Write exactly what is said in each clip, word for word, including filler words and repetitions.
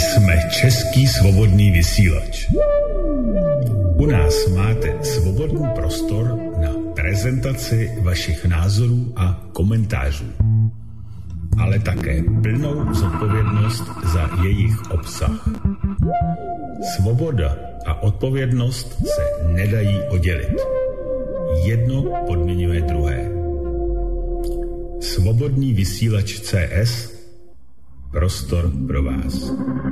Jsme Český svobodný vysílač. U nás máte svobodný prostor na prezentaci vašich názorů a komentářů, ale také plnou zodpovědnost za jejich obsah. Svoboda a odpovědnost se nedají oddělit. Jedno podmiňuje druhé. Svobodný vysílač C S, prostor pro vás.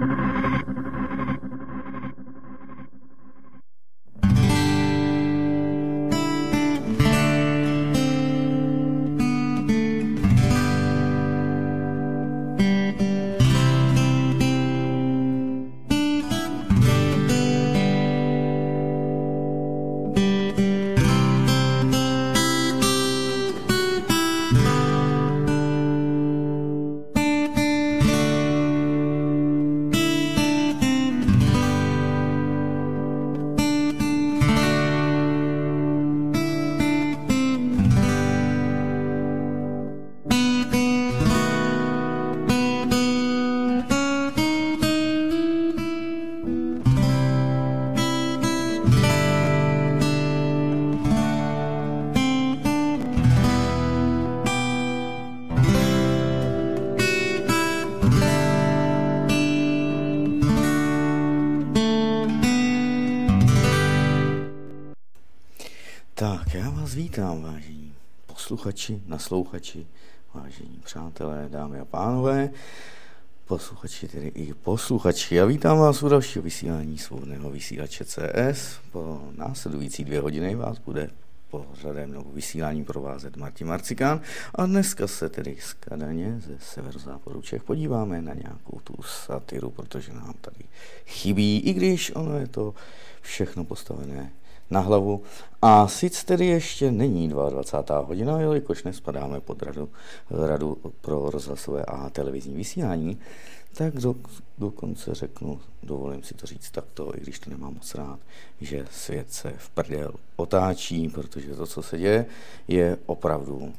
Tak, já vás vítám, vážení posluchači, naslouchači, vážení přátelé, dámy a pánové, posluchači, tedy i posluchači. Já vítám vás u dalšího vysílání svobodného vysílače C S. Po následující dvě hodiny vás bude pořadem nebo vysílání provázet Martin Marcikán a dneska se tedy z Kadaně ze severozápadu Čech podíváme na nějakou tu satiru, protože nám tady chybí, i když ono je to všechno postavené na hlavu. A sice tedy ještě není dvacátá druhá hodina, jelikož nespadáme pod radu, radu pro rozhlasové a televizní vysílání, tak do, dokonce řeknu, dovolím si to říct takto, i když to nemám moc rád, že svět se v prdel otáčí, protože to, co se děje, je opravdu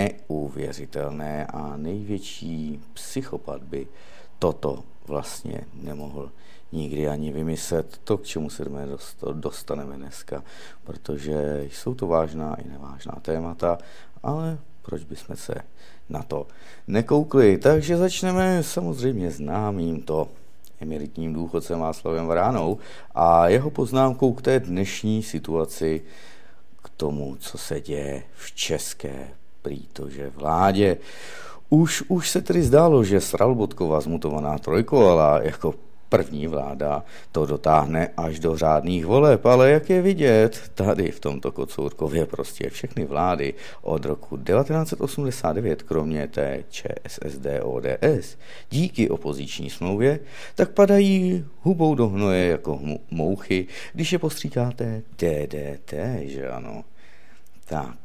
neuvěřitelné a největší psychopat by toto vlastně nemohl nikdy ani vymyslet, to, k čemu se dostaneme dneska, protože jsou to vážná i nevážná témata, ale proč bychom se na to nekoukli. Takže začneme samozřejmě známým to emeritním důchodcem Václavem Vránou a jeho poznámkou k té dnešní situaci, k tomu, co se děje v české prýtože vládě. Už, už se tedy zdálo, že Sralbotkova zmutovaná trojkoala jako první vláda to dotáhne až do řádných voleb, ale jak je vidět, tady v tomto Kocourkově prostě všechny vlády od roku devatenáct set osmdesát devět, kromě té ČSSD O D S, díky opoziční smlouvě, tak padají hubou do hnoje jako mouchy, když je postříkáte D D T, že ano. Tak.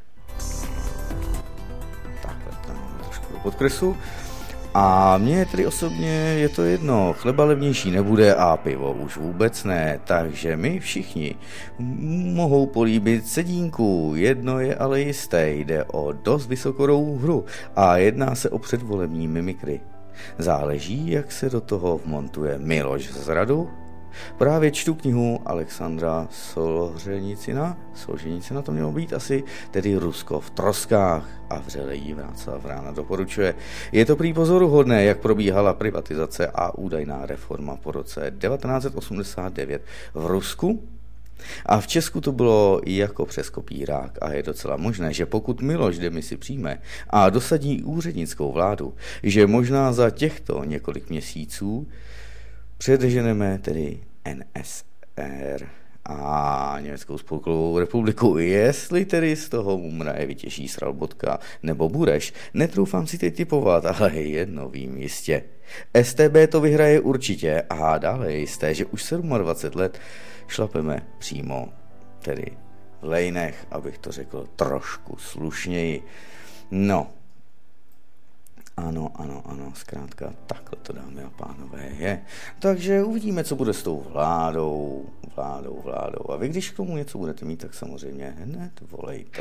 Takhle tam máme trošku do podkresu. A mně tedy osobně je to jedno, chleba levnější nebude a pivo už vůbec ne, takže my všichni mohou políbit sedínku, jedno je ale jisté, jde o dost vysokorou hru a jedná se o předvolební mimikry. Záleží, jak se do toho vmontuje Miloš z Radu. Právě čtu knihu Alexandra Solženicina, Solženicina to mělo být asi, tedy Rusko v troskách, a vřele jí Václav Vrána doporučuje. Je to prý pozoruhodné, jak probíhala privatizace a údajná reforma po roce devatenáct set osmdesát devět v Rusku. A v Česku to bylo jako přes kopírák a je docela možné, že pokud Miloš demisi přijme a dosadí úřednickou vládu, že možná za těchto několik měsíců předženeme tedy N S R a Německou spolkovou republiku, jestli tedy z toho umraje vytěší Sralbotka nebo Bureš. Netroufám si teď typovat, ale jedno vím jistě. S T B to vyhraje určitě a dále je jisté, že už dvacet sedm let šlapeme přímo, tedy v lejnech, abych to řekl trošku slušněji. No, Ano, ano, ano, zkrátka takhle to, dámy a pánové, je. Takže uvidíme, co bude s tou vládou, vládou, vládou. A vy, když k tomu něco budete mít, tak samozřejmě hned volejte.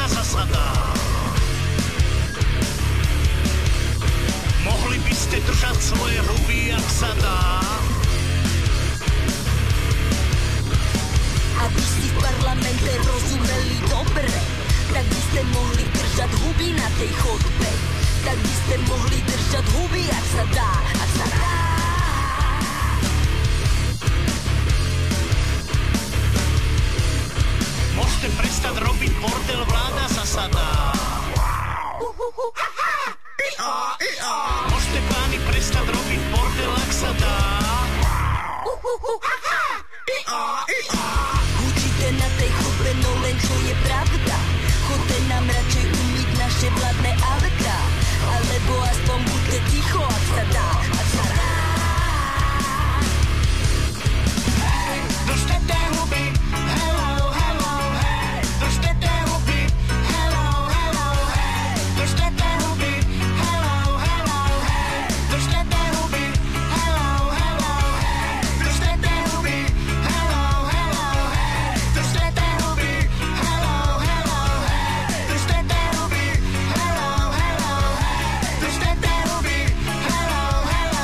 vláda zasadá. Mohli by ste držať svoje huby, jak sa dá. Aby si v parlamente rozumeli dobre, tak by ste mohli držať huby na tej chodbe. Tak by ste mohli držať huby, ak sa dá, ak sa dá. Môžete prestať robiť bordel, vláda zasadá. Môžete páni prestať robiť bordel, ak sa dá. Hučíte na tej chodbe, no len čo je pravda. Chodte nám radšej umyť naše vládne auta. Alebo aspoň buďte ticho, ak sa dá, ak sa dá. Hej, držte tie huby, hello, hello, hej. Držte tie huby, hello, hello, hej. Držte tie huby, hello, hello, hej. Držte tie huby, hello, hello, hej. Držte tie huby, hello, hello, hej. Držte tie huby, hello, hello, hej. Držte tie huby, hello, hello, hej. Držte tie huby, hello, hello.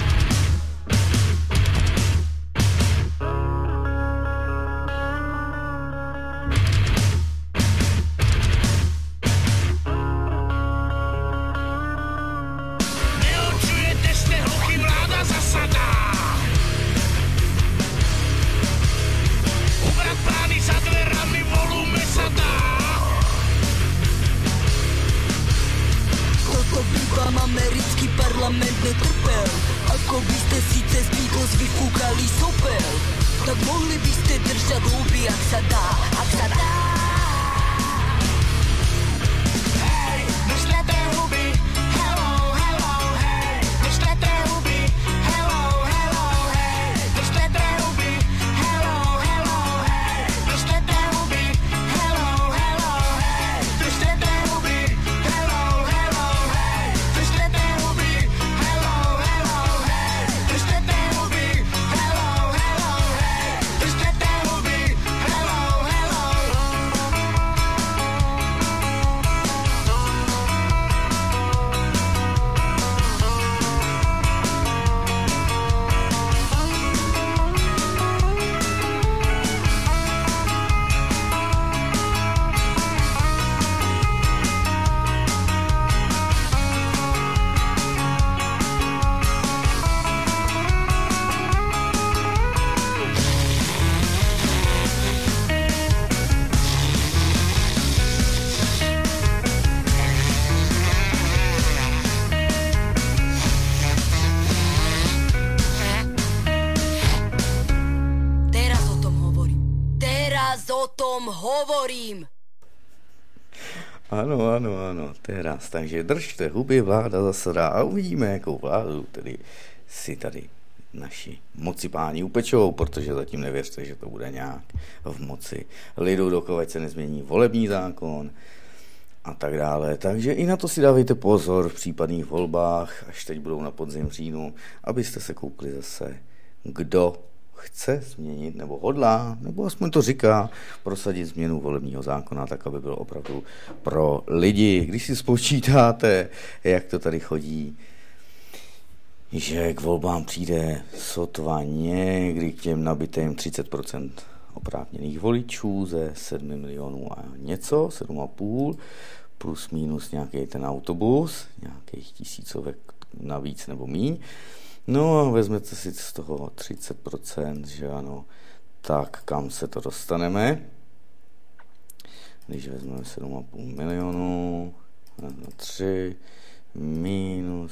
Neočujete, ste hluchý, vláda zasadá. Ubrať brány za dverami, volume sa dá. Toto by vám americký parlament netrpel. Ako by ste si cez Beatles vyfúkali sopel, tak mohli by ste držať huby, ak sa dá, ak sa dá. Hej, držte tie huby, hello, hello, hej. Držte tie huby, hello, hello, hej. Držte tie huby, hello, hello, hej. Držte tie huby, hello, hello, hej. Držte tie huby, hello, hello, hej. Držte tie huby, hello, hello, hej. Držte tie huby, hello, hello, hej. Držte tie huby, hello, hello. Teraz o tom hovorím. Teraz o tom hovorím. Ano, ano, ano, teraz. Takže držte huby, vláda zasedá a uvidíme, jakou vládu tedy si tady naši moci páni upečou, protože zatím nevěřte, že to bude nějak v moci lidu, dokud se nezmění volební zákon a tak dále. Takže i na to si dávejte pozor v případných volbách, až teď budou na podzim říjnu, abyste se koukli zase, kdo chce změnit, nebo hodlá, nebo aspoň to říká, prosadit změnu volebního zákona, tak aby byl opravdu pro lidi. Když si spočítáte, jak to tady chodí, že k volbám přijde sotva někdy k těm nabitým třicet procent oprávněných voličů ze sedmi milionů a něco, sedm a půl, plus minus nějaký ten autobus, nějakých tisícovek navíc nebo míň. No a vezmete si z toho třicet procent, že ano, tak kam se to dostaneme? Když vezmeme sedm a půl milionů, na tři, minus,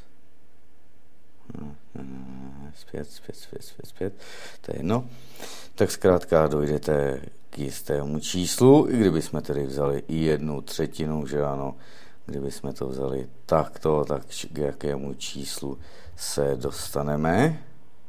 zpět, zpět, zpět, zpět, zpět, to je jedno, tak zkrátka dojdete k jistému číslu, i kdyby jsme tedy vzali i jednu třetinu, že ano, kdyby jsme to vzali takto, tak k jakému číslu se dostaneme?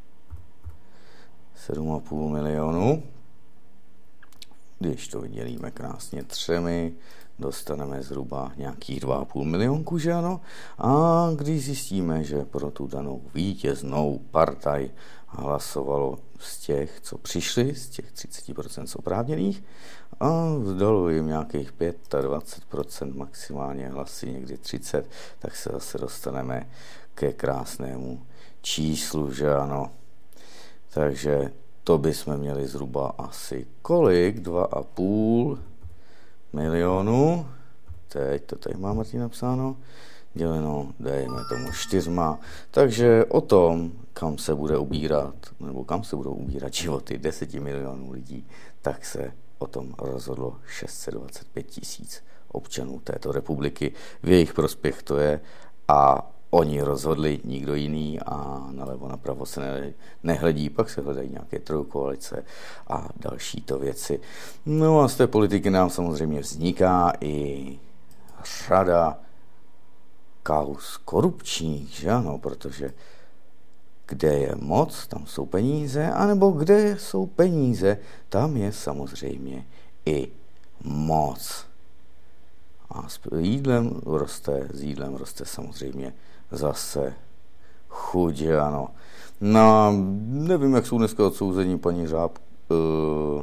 sedm a půl milionu. Když to vydělíme krásně třemi, dostaneme zhruba nějakých dva a půl milionku, že ano? A když zjistíme, že pro tu danou vítěznou partaj hlasovalo z těch, co přišli, z těch třicet procent oprávněných, a vzdalo jim nějakých dvacet pět procent, maximálně hlasy někdy třicet, tak se zase dostaneme ke krásnému číslu, že ano. Takže to bychom měli zhruba asi kolik? Dva a půl milionu. Teď to tady má Martin napsáno. Děleno, dejme tomu čtyřma. Takže o tom, kam se bude ubírat, nebo kam se budou ubírat životy deseti milionů lidí, tak se o tom rozhodlo šest set dvacet pět tisíc občanů této republiky. V jejich prospěch to je a oni rozhodli, nikdo jiný, a nalevo napravo se ne, nehledí, pak se hledají nějaké trojkoalice a další to věci. No a z té politiky nám samozřejmě vzniká i řada kauz korupčních, že ano, protože kde je moc, tam jsou peníze, anebo kde jsou peníze, tam je samozřejmě i moc. A s jídlem roste, s jídlem roste samozřejmě zase chuť, ano. No, nevím, jak jsou dneska odsouzení paní Řáb, uh,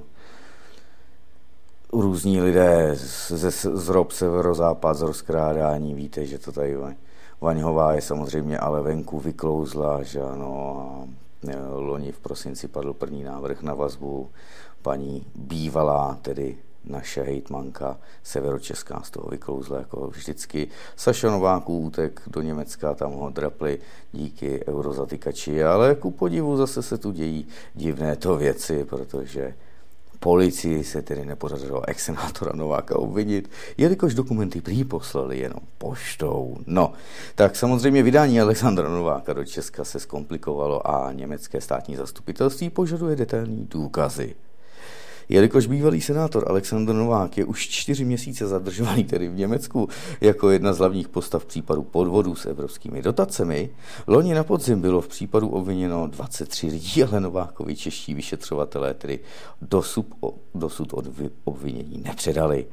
různí lidé ze zrob severozápad, z rozkrádání, víte, že to tady Vaňhová je samozřejmě ale venku vyklouzla, že ano, a loni v prosinci padl první návrh na vazbu, paní bývalá, tedy naše hejtmanka severočeská z toho vyklouzla jako vždycky. Saša Nováků útek do Německa, tam ho drapli díky eurozatykači, ale ku podivu zase se tu dějí divné to věci, protože policii se tedy nepodařilo ex-senátora Nováka obvinit, jelikož dokumenty prý poslali jenom poštou. No, tak samozřejmě vydání Alexandra Nováka do Česka se zkomplikovalo a německé státní zastupitelství požaduje detailní důkazy. Jelikož bývalý senátor Alexandr Novák je už čtyři měsíce zadržovaný tedy v Německu jako jedna z hlavních postav případu podvodů s evropskými dotacemi, loni na podzim bylo v případu obviněno dvacet tři lidí, ale Novákovi čeští vyšetřovatelé tedy dosud, dosud od obvinění nepředali.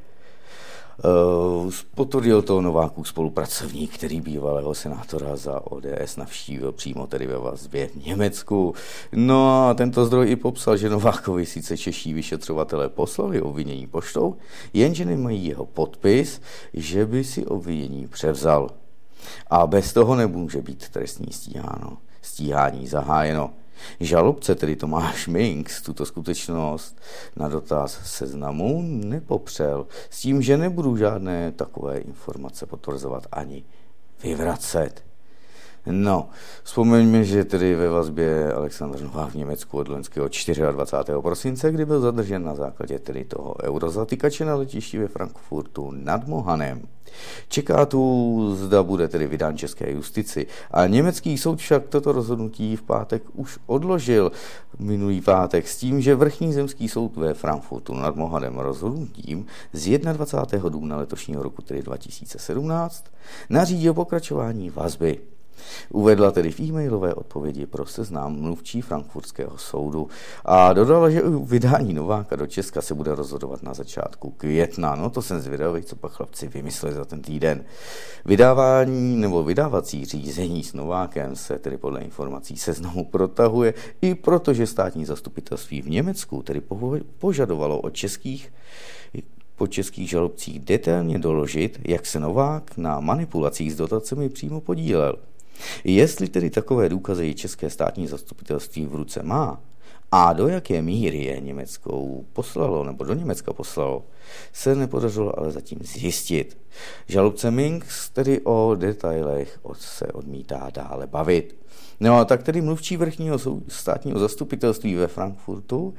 Uh, potvrdil to Novákův spolupracovník, který bývalého senátora za O D S navštívil přímo tedy ve vazbě v Německu. No a tento zdroj i popsal, že Novákovi sice čeští vyšetřovatelé poslali obvinění poštou, jenže nemají jeho podpis, že by si obvinění převzal. A bez toho nemůže být trestní stíháno, stíhání zahájeno. Žalobce, tedy Tomáš Minks, tuto skutečnost na dotaz Seznamu nepopřel, s tím, že nebudu žádné takové informace potvrzovat ani vyvracet. No, vzpomeňme, že tedy ve vazbě Alexandr Novák v Německu od loňského dvacátého čtvrtého prosince, kdy byl zadržen na základě tedy toho eurozatykače na letišti ve Frankfurtu nad Mohanem. Čeká tu, zda bude tedy vydán české justici. A německý soud však toto rozhodnutí v pátek už odložil minulý pátek s tím, že vrchní zemský soud ve Frankfurtu nad Mohanem rozhodnutím z dvacátého prvního dubna letošního roku, tedy dva tisíce sedmnáct, nařídil pokračování vazby. Uvedla tedy v e-mailové odpovědi pro Seznam mluvčí frankfurtského soudu a dodala, že u vydání Nováka do Česka se bude rozhodovat na začátku května. No to jsem zvědavý, co pak chlapci vymysleli za ten týden. Vydávání nebo vydávací řízení s Novákem se tedy podle informací Seznamu protahuje i protože státní zastupitelství v Německu tedy požadovalo od českých po českých žalobcích detailně doložit, jak se Novák na manipulacích s dotacemi přímo podílel. Jestli tedy takové důkazy české státní zastupitelství v ruce má a do jaké míry je Německou poslalo nebo do Německa poslalo, se nepodařilo ale zatím zjistit. Žalobce Minks tedy o detailech se odmítá dále bavit. No a tak tedy mluvčí vrchního státního zastupitelství ve Frankfurtu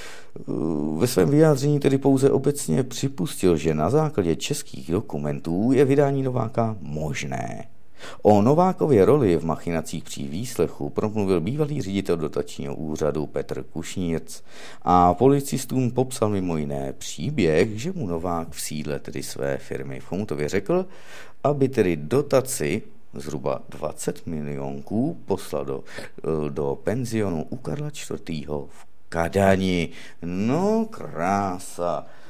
ve svém vyjádření tedy pouze obecně připustil, že na základě českých dokumentů je vydání Nováka možné. O Novákově roli v machinacích při výslechu promluvil bývalý ředitel dotačního úřadu Petr Kušnírc a policistům popsal mimo jiné příběh, že mu Novák v sídle tedy své firmy v Chomutově řekl, aby tedy dotaci zhruba dvacet milionků poslal do, do penzionu u Karla čtvrtého v Kadani. No krása.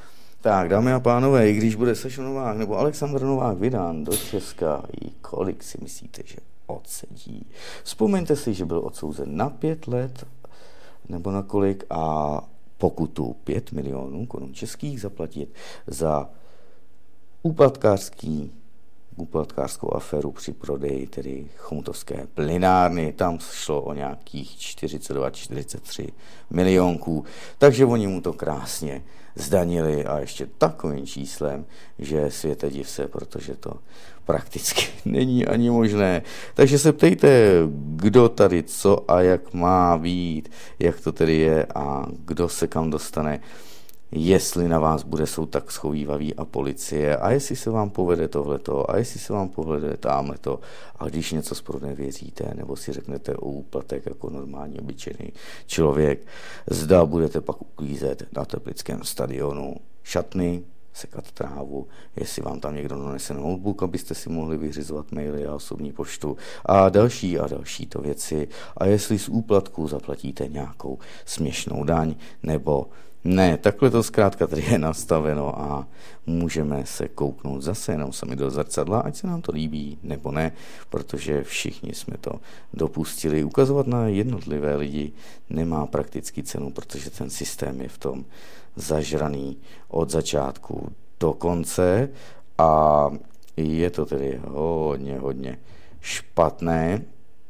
Tak, dámy a pánové, i když bude Saša Novák nebo Alexandr Novák vydán do Česka, i kolik si myslíte, že odsedí? Vzpomeňte si, že byl odsouzen na pět let, nebo na kolik, a pokutu pět milionů korun českých zaplatit za úplatkářský úplatkářskou aféru při prodeji tedy chomutovské plynárny. Tam šlo o nějakých čtyřicet dva čtyřicet tři milionků, takže oni mu to krásně zdanili a ještě takovým číslem, že světe div se, protože to prakticky není ani možné. Takže se ptejte, kdo tady co a jak má být, jak to tedy je a kdo se kam dostane, jestli na vás bude soud tak schovívavý a policie a jestli se vám povede tohleto a jestli se vám povede támhleto a když něco zpronevěříte nebo si řeknete o úplatek jako normální obyčejný člověk, zda budete pak uklízet na Teplickém stadionu šatny, sekat trávu, jestli vám tam někdo donese notebook, abyste si mohli vyřizovat maily a osobní poštu a další a další to věci a jestli z úplatku zaplatíte nějakou směšnou daň nebo ne, takhle to zkrátka tady je nastaveno a můžeme se kouknout zase jenom sami do zrcadla, ať se nám to líbí nebo ne, protože všichni jsme to dopustili. Ukazovat na jednotlivé lidi nemá prakticky cenu, protože ten systém je v tom zažraný od začátku do konce a je to tedy hodně, hodně špatné.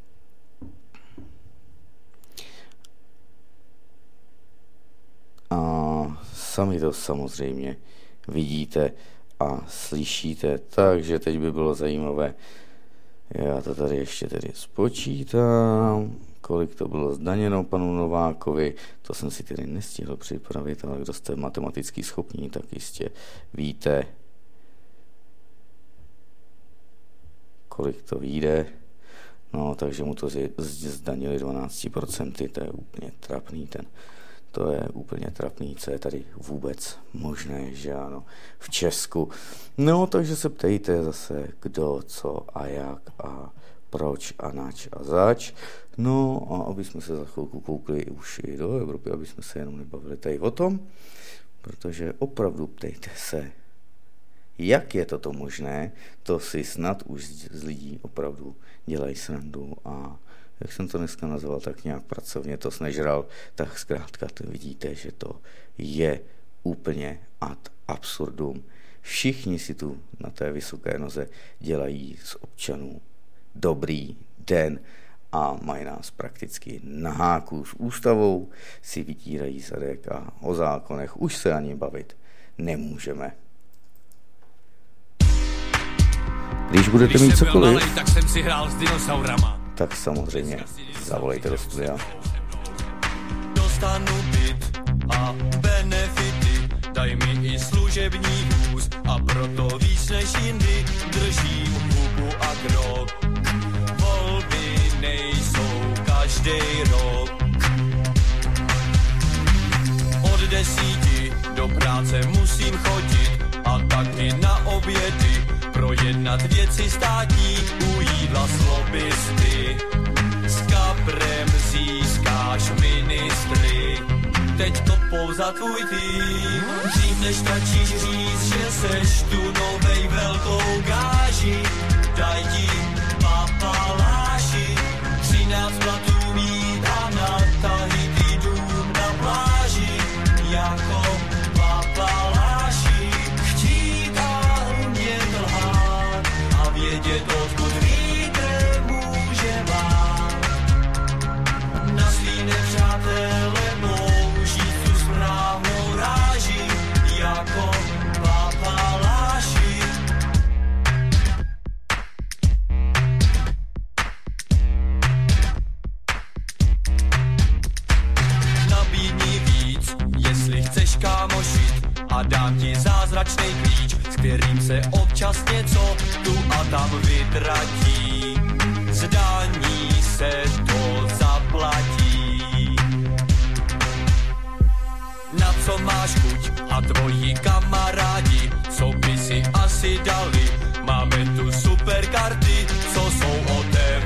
A sami to samozřejmě vidíte a slyšíte, takže teď by bylo zajímavé, já to tady ještě tedy spočítám, kolik to bylo zdaněno panu Novákovi, to jsem si tedy nestihl připravit, ale kdo jste matematicky schopní, tak jistě víte, kolik to vyjde. No, takže mu to zdanili dvanáct procent, to je úplně trapný ten. To je úplně trapný, co je tady vůbec možné, že ano, v Česku. No, takže se ptejte zase, kdo, co a jak a proč a nač a zač. No, a aby jsme se za chvilku koukli už i do Evropy, aby jsme se jenom nebavili tady o tom, protože opravdu ptejte se, jak je toto možné, to si snad už z lidí opravdu dělají srandu a jak jsem to dneska nazval, tak nějak pracovně to snežral, tak zkrátka to vidíte, že to je úplně ad absurdum. Všichni si tu na té vysoké noze dělají z občanů dobrý den a mají nás prakticky na háku s ústavou, si vytírají zadek a o zákonech už se ani bavit nemůžeme. Když budete mít cokoliv, malej, tak jsem si hrál s dinosaurama. Tak samozřejmě zavolejte do studia. Dostanu byt a benefity, daj mi i služební vůz a proto víc než jindy držím hubu a krok. Volby nejsou každý rok. Od desíti do práce musím chodit a taky na obědy, projednat věci státní, u jídla s lobbysty. S kaprem získáš ministry, teďko pouza tvůj tým. Dřív než stačíš říct, že seš tu novej velkou gáži, daj ti papaláši, třináct platů mít a na tahy ty dům na pláži, jako papaláši. Chtít a umět lhát a vědět, odkud vítr může vát. Na svý nepřátele použít tu správnou ráži, jako papaláši. Nabídni víc, jestli chceš kámošit, a dám ti zázračný klíč, s kterým se občas něco tu a tam vytratí. Zdání se to zaplatí. Na co máš chuť a tvoji kamarádi, co by si asi dali, máme tu super karty, co jsou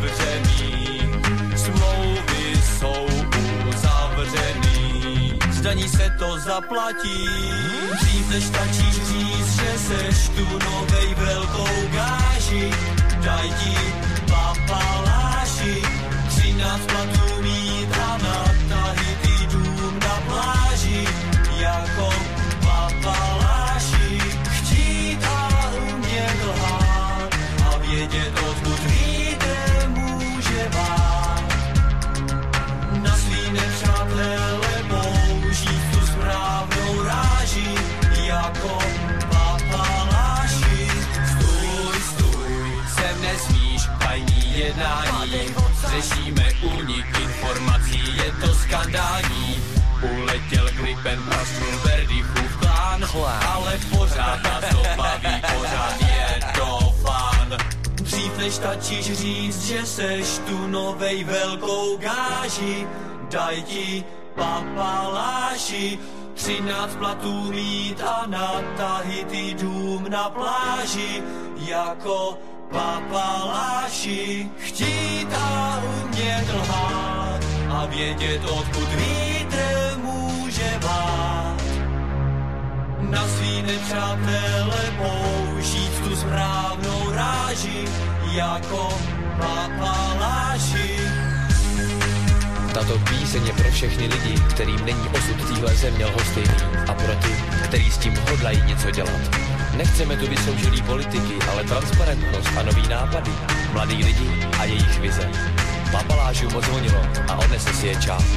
otevřený. Smlouvy jsou uzavřený. Zdaň ní se to zaplatí. Dřív než stačíš říct, že seš tu novej velkou gáži, daj ti papaláši, třináct platů mít a na tahy ty dům na pláži, jako papaláši, chtít a umět lhát a vědět, odkud vítr může vát. Na svý nepřátele použít tu správnou ráži, jako papaláši. Stůj, stůj, sem nesmíš, tajný jednání, řešíme únik informací, je to skandální. Uletěl Gripen, prasknul Verdichův klán, ale pořád nás to baví, pořád je to fan. Dřív než stačíš říct, že seš tu novej velkou gáži, daj ti papaláši, třináct platů mít a na tahy ty dům na pláži, jako papaláši, chtít a umět lhát a vědět, odkud vítr může vát. Na svý nepřátele použít tu správnou ráži, jako papaláši. Tato píseň je pro všechny lidi, kterým není osud téhle země lhostejný, a pro ty, který s tím hodlají něco dělat. Nechceme tu vysoužilý politiky, ale transparentnost a nový nápady, mladý lidi a jejich vize. Papalášům odzvonilo a odnesl si je čas.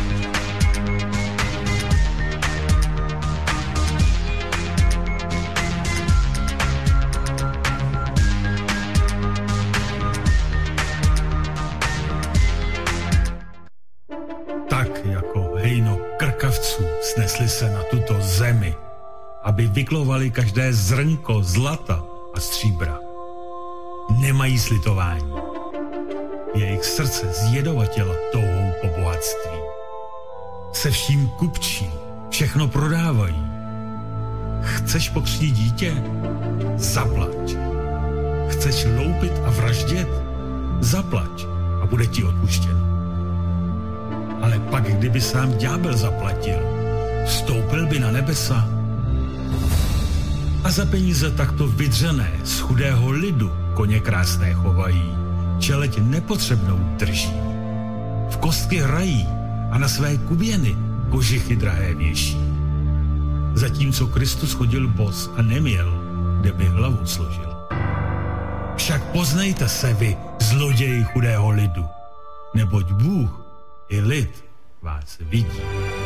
Tak jako hejno krkavců snesli se na tuto zemi, aby vyklovali každé zrnko zlata a stříbra. Nemají slitování. Jejich srdce zjedovatěla touhou po bohatství. Se vším kupčí, všechno prodávají. Chceš pokřtít dítě? Zaplať. Chceš loupit a vraždět? Zaplať a bude ti odpuštěno. Ale pak, kdyby sám ďábel zaplatil, vstoupil by na nebesa. A za peníze takto vydřené z chudého lidu koně krásné chovají, čeleť nepotřebnou drží. V kostky hrají a na své kuběny kožichy drahé věší. Zatímco Kristus chodil bos a neměl, kde by hlavu složil. Však poznejte se vy, zloději chudého lidu, neboť Bůh i lid vás vidí.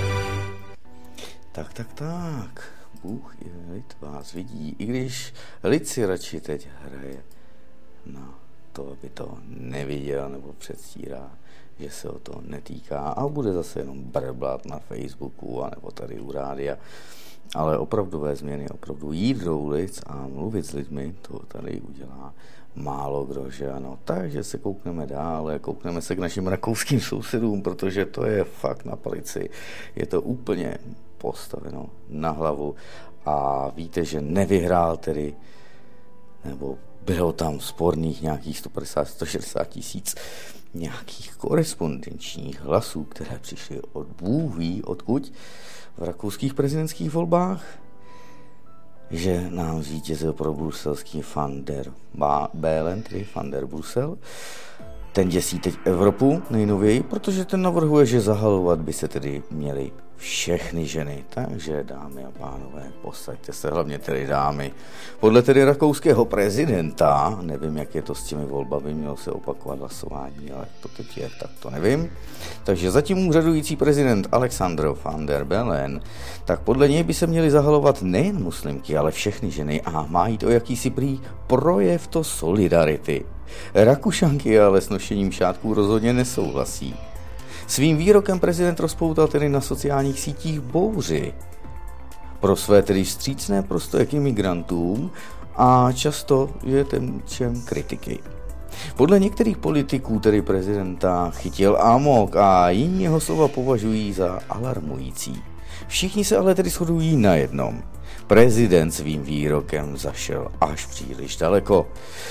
Tak, tak, tak. Bůh i lid vás vidí, i když lid si radši teď hraje na to, aby to neviděl, nebo předstírá, že se o to netýká a bude zase jenom brblat na Facebooku a nebo tady u rádia. Ale opravdové změny, opravdu jít do ulic a mluvit s lidmi, to tady udělá málo kdo, že ano. Takže se koukneme dále, koukneme se k našim rakouským sousedům, protože to je fakt na palici. Je to úplně postaveno na hlavu a víte, že nevyhrál tedy, nebo bylo tam sporných nějakých sto padesát až sto šedesát tisíc nějakých korespondenčních hlasů, které přišly od Bůh ví odkud v rakouských prezidentských volbách, že nám zvítězil pro bruselský Van der Bellen, tedy Van der Brusel. Ten děsí teď Evropu nejnověji, protože ten navrhuje, že zahalovat by se tedy měly všechny ženy. Takže, dámy a pánové, posaďte se, hlavně tedy dámy. Podle tedy rakouského prezidenta, nevím, jak je to s těmi volbami, mělo se opakovat hlasování, ale to teď je, tak to nevím. Takže zatím úřadující prezident Alexander Van der Bellen, tak podle něj by se měly zahalovat nejen muslimky, ale všechny ženy a má jít o jakýsi prý projev to solidarity. Rakušanky ale s nošením šátků rozhodně nesouhlasí. Svým výrokem prezident rozpoutal tedy na sociálních sítích bouři pro své tedy vstřícné postoje k imigrantům a často je terčem kritiky. Podle některých politiků tedy prezidenta chytil amok a jiní jeho slova považují za alarmující. Všichni se ale tedy shodují na jednom. Prezident svým výrokem zašel až příliš daleko.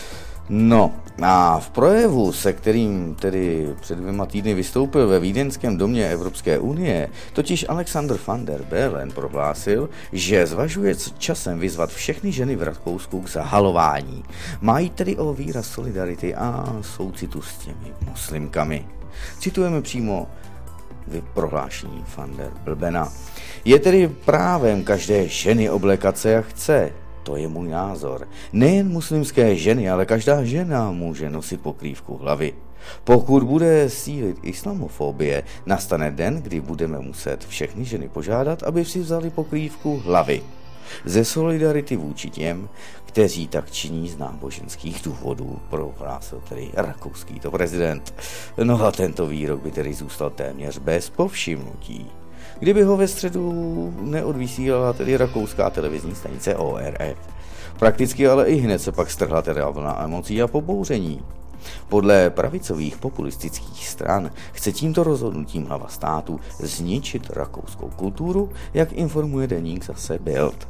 No a v projevu, se kterým tedy před dvěma týdny vystoupil ve Vídeňském domě Evropské unie, totiž Alexander van der Bellen prohlásil, že zvažuje časem vyzvat všechny ženy v Rakousku k zahalování. Mají tedy o výraz solidarity a soucitu s těmi muslimkami. Citujeme přímo prohlášení van der Bellena. Je tedy právem každé ženy oblékat se, jak chce. To je můj názor. Nejen muslimské ženy, ale každá žena může nosit pokrývku hlavy. Pokud bude sílit islamofobie, nastane den, kdy budeme muset všechny ženy požádat, aby si vzali pokrývku hlavy. Ze solidarity vůči těm, kteří tak činí z náboženských důvodů, prohlásil tedy rakouský to prezident. No a tento výrok by tedy zůstal téměř bez povšimnutí, kdyby ho ve středu neodvysílala tedy rakouská televizní stanice O R F. Prakticky ale i hned se pak strhla teda vlna emocí a pobouření. Podle pravicových populistických stran chce tímto rozhodnutím hlava státu zničit rakouskou kulturu, jak informuje deník zase Bild.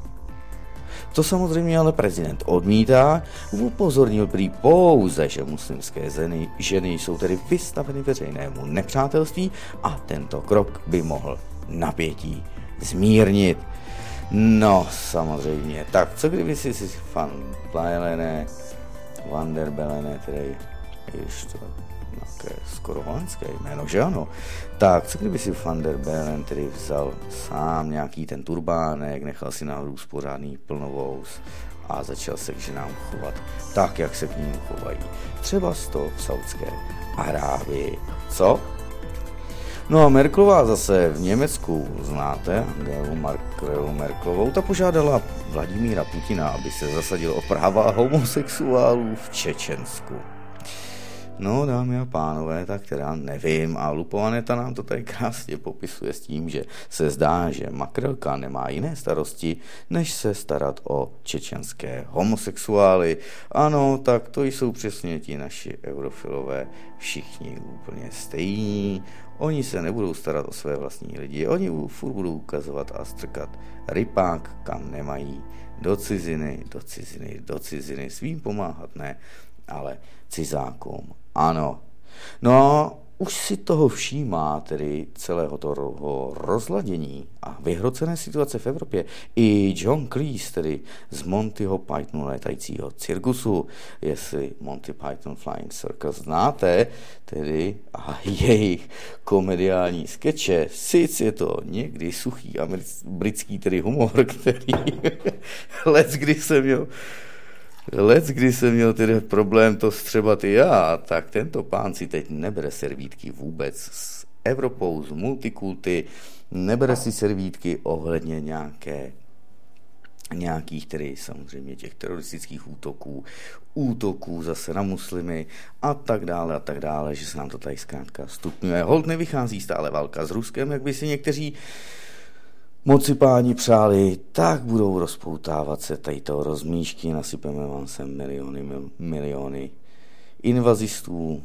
To samozřejmě ale prezident odmítá, upozornil prý pouze, že muslimské ženy, ženy jsou tedy vystaveny veřejnému nepřátelství a tento krok by mohl napětí zmírnit. No, samozřejmě. Tak, co kdyby si si fan Plajelené, Van der Bellene, tedy ještě nějaké skoro holandské jméno, že ano? Tak, co kdyby si Van der Bellen tedy vzal sám nějaký ten turbánek, nechal si nahrůst pořádný plnovous a začal se k ženám chovat tak, jak se k ním chovají. Třeba to v Saudské Arábii. Co? No a Merkelová zase v Německu, znáte, Angelu Merkelovou, ta požádala Vladimíra Putina, aby se zasadil o práva homosexuálů v Čečensku. No, dámy a pánové, tak teda nevím. A Lupovaneta nám to tady krásně popisuje s tím, že se zdá, že Makrelka nemá jiné starosti, než se starat o čečenské homosexuály. Ano, tak to jsou přesně ti naši eurofilové, všichni úplně stejní. Oni se nebudou starat o své vlastní lidi, oni furt budou ukazovat a strkat rypák, kam nemají, do ciziny, do ciziny, do ciziny, svým pomáhat ne, ale cizákům ano. No a už si toho všímá tedy celého toho rozladění a vyhrocené situace v Evropě i John Cleese, tedy z Montyho Pythonu létajícího cirkusu, jestli Monty Python Flying Circus znáte, tedy a jejich komediální skeče, sice je to někdy suchý americký, britský tedy humor, který let, kdy jsem měl Lec, když jsem měl tedy problém to střebat i já, tak tento pán si teď nebere servítky vůbec s Evropou, z multikulty, nebere si servítky ohledně nějaké, nějakých tedy samozřejmě těch teroristických útoků, útoků zase na muslimy a tak dále a tak dále, že se nám to tady zkrátka stupňuje. Holt nevychází stále válka s Ruskem, jak by si někteří moci páni přáli, tak budou rozpoutávat se tady toho rozmíšky, nasypeme vám sem miliony, mil, miliony invazistů,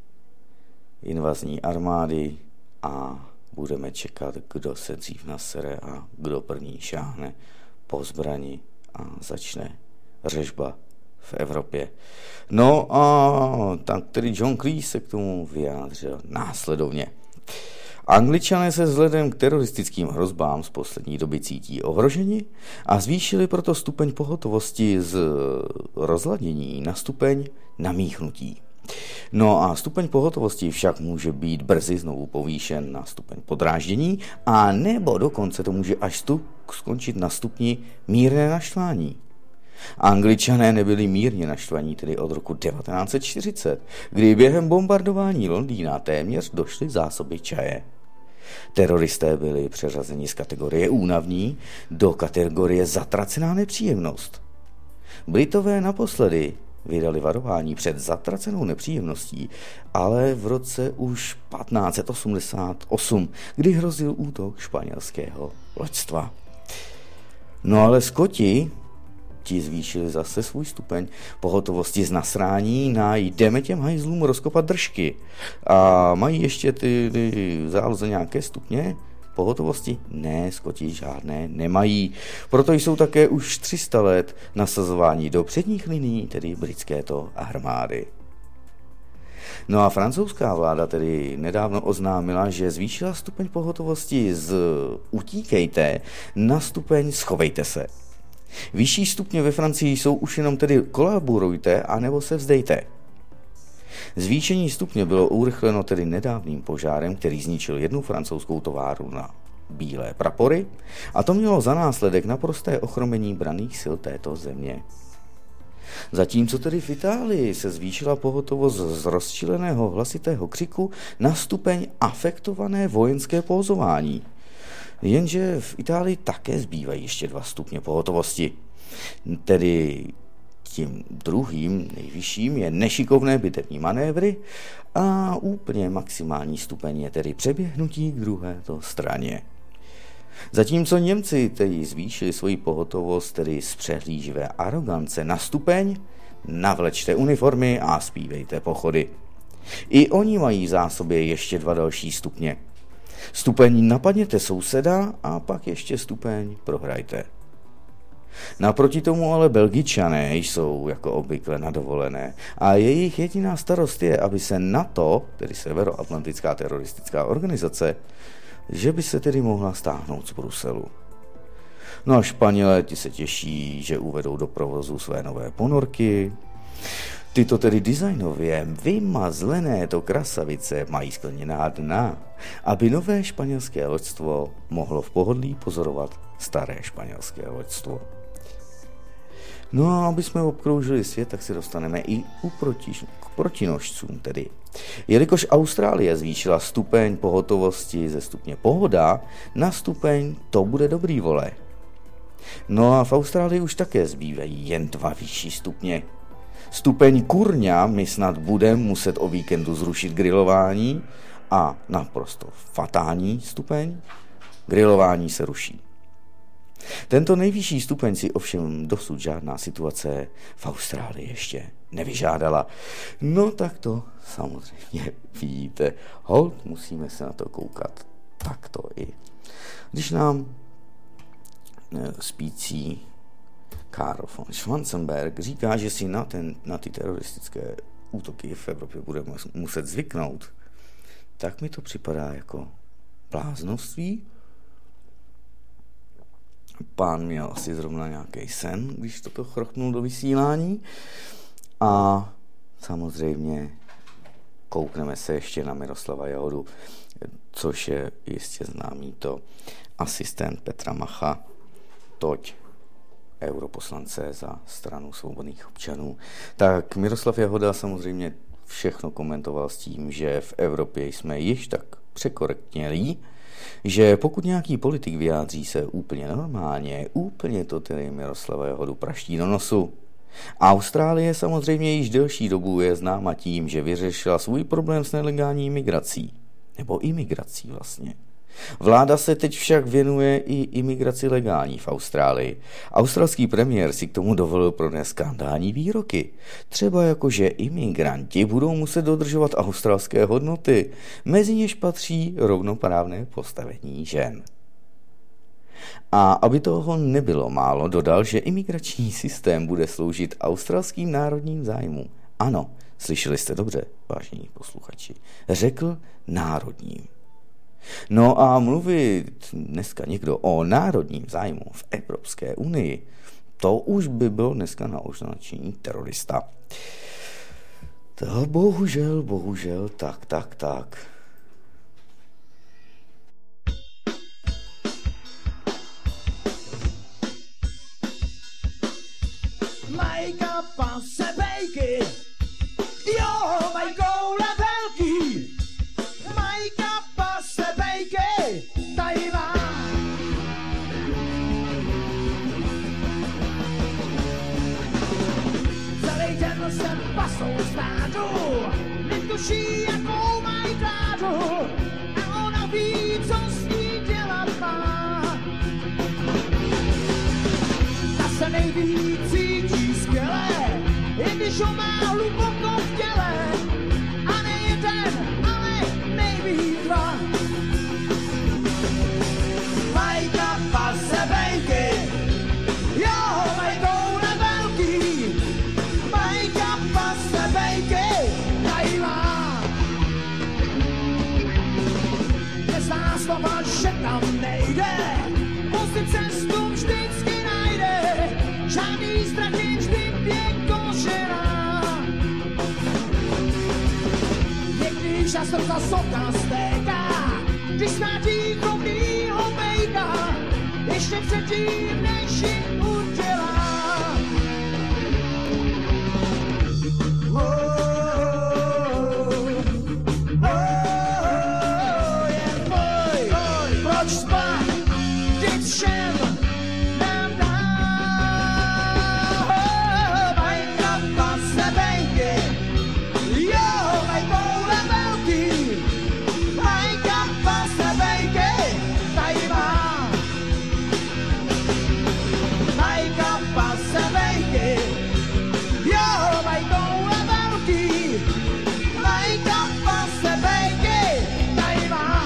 invazní armády a budeme čekat, kdo se dřív nasere a kdo první šáhne po zbrani a začne řežba v Evropě. No a tak tedy John Cleese se k tomu vyjádřil následovně. Angličané se vzhledem k teroristickým hrozbám z poslední doby cítí ohroženi a zvýšili proto stupeň pohotovosti z rozladění na stupeň namíchnutí. No a stupeň pohotovosti však může být brzy znovu povýšen na stupeň podráždění a nebo dokonce to může až stup skončit na stupni mírné naštvání. Angličané nebyli mírně naštvaní tedy od roku devatenáct set čtyřicet, kdy během bombardování Londýna téměř došly zásoby čaje. Teroristé byli přeřazeni z kategorie únavní do kategorie zatracená nepříjemnost. Britové naposledy vydali varování před zatracenou nepříjemností, ale v roce už patnáct set osmdesát osm, kdy hrozil útok španělského loďstva. No ale Skoti ti zvýšili zase svůj stupeň pohotovosti z nasrání na jdeme těm hajzlům rozkopat držky. A mají ještě ty, ty záloze nějaké stupně, Pohotovosti? Ne, Skoti žádné nemají. Proto jsou také už tři sta let nasazování do předních linií, tedy britské to armády. No a francouzská vláda tedy nedávno oznámila, že zvýšila stupeň pohotovosti z utíkejte na stupeň schovejte se. Vyšší stupně ve Francii jsou už jenom tedy kolaborujte anebo se vzdejte. Zvýšení stupně bylo urychleno tedy nedávným požárem, který zničil jednu francouzskou továrnu na bílé prapory, a to mělo za následek naprosté ochromení branných sil této země. Zatímco tedy v Itálii se zvýšila pohotovost z rozčileného hlasitého křiku na stupeň afektované vojenské pózování. Jenže v Itálii také zbývají ještě dva stupně pohotovosti. Tedy tím druhým nejvyšším je nešikovné bitevní manévry a úplně maximální stupeň je tedy přeběhnutí k druhéto straně. Zatímco Němci tedy zvýšili svoji pohotovost tedy z přehlíživé arogance na stupeň navlečte uniformy a zpívejte pochody. I oni mají v zásobě ještě dva další stupně. Stupeň napadněte souseda a pak ještě stupeň prohrajte. Naproti tomu ale Belgičané jsou jako obvykle na dovolené a jejich jediná starost je, aby se NATO, tedy Severoatlantická teroristická organizace, že by se tedy mohla stáhnout z Bruselu. No a Španělé ti se těší, že uvedou do provozu své nové ponorky. Tyto tedy designově vymazlené to krasavice mají skleněná dna, aby nové španělské loďstvo mohlo v pohodlí pozorovat staré španělské loďstvo. No a aby jsme obkroužili svět, tak se dostaneme i u protiž, k protinožcům tedy. Jelikož Austrálie zvýšila stupeň pohotovosti ze stupně pohoda na stupeň to bude dobrý vole. No a v Austrálii už také zbývají jen dva vyšší stupně. Stupeň kurňa my snad budeme muset o víkendu zrušit grilování a naprosto fatální stupeň grilování se ruší. Tento nejvyšší stupeň si ovšem dosud žádná situace v Austrálii ještě nevyžádala. No tak to samozřejmě vidíte, hold musíme se na to koukat takto i. Když nám spící Karl von Schwarzenberg říká, že si na, ten, na ty teroristické útoky v Evropě bude muset zvyknout, tak mi to připadá jako bláznovství. Pán měl asi zrovna nějaký sen, když toto chrochnul do vysílání. A samozřejmě koukneme se ještě na Miroslava Jahodu, což je jistě známý to asistent Petra Macha, toť europoslance za stranu svobodných občanů. Tak Miroslav Jahoda samozřejmě všechno komentoval s tím, že v Evropě jsme již tak překorektnělí, že pokud nějaký politik vyjádří se úplně normálně, úplně to tedy Miroslava Jahodu praští do nosu. Austrálie samozřejmě již delší dobu je známa tím, že vyřešila svůj problém s nelegální migrací. Nebo imigrací vlastně. Vláda se teď však věnuje i imigraci legální v Austrálii. Australský premiér si k tomu dovolil pronést skandální výroky. Třeba jako, že imigranti budou muset dodržovat australské hodnoty, mezi něž patří rovnoprávné postavení žen. A aby toho nebylo málo, dodal, že imigrační systém bude sloužit australským národním zájmům. Ano, slyšeli jste dobře, vážení posluchači. Řekl národním. No a mluvit dneska někdo o národním zájmu v Evropské unii, to už by bylo dneska na označení terorista. To bohužel, bohužel, tak, tak, tak. Majka pase bejky, jo, majkoule velký. Majka pase bejky, Tajván. Celý den jsem pasou stádu, netuší, jakou mají krádu. A ona ví, co s ní dělat má. Ta se nejvíc cítí skvěle, i když ho má hluboko v těle. A ne jeden, ale nejvíc dva. Tvůj strach je vždy pěkožená. Někdy často ta sota stéká, když smátí chovnýho bejka, ještě předtím, než ji udělá. Oh, oh, oh, jen boj, proč spát, vždyť všem nám dá. Bajka pase bejky, jo, maj koule velký. Bajka pase bejky, tady má. Bajka pase bejky, jo, maj koule velký. Bajka pase bejky, tady má.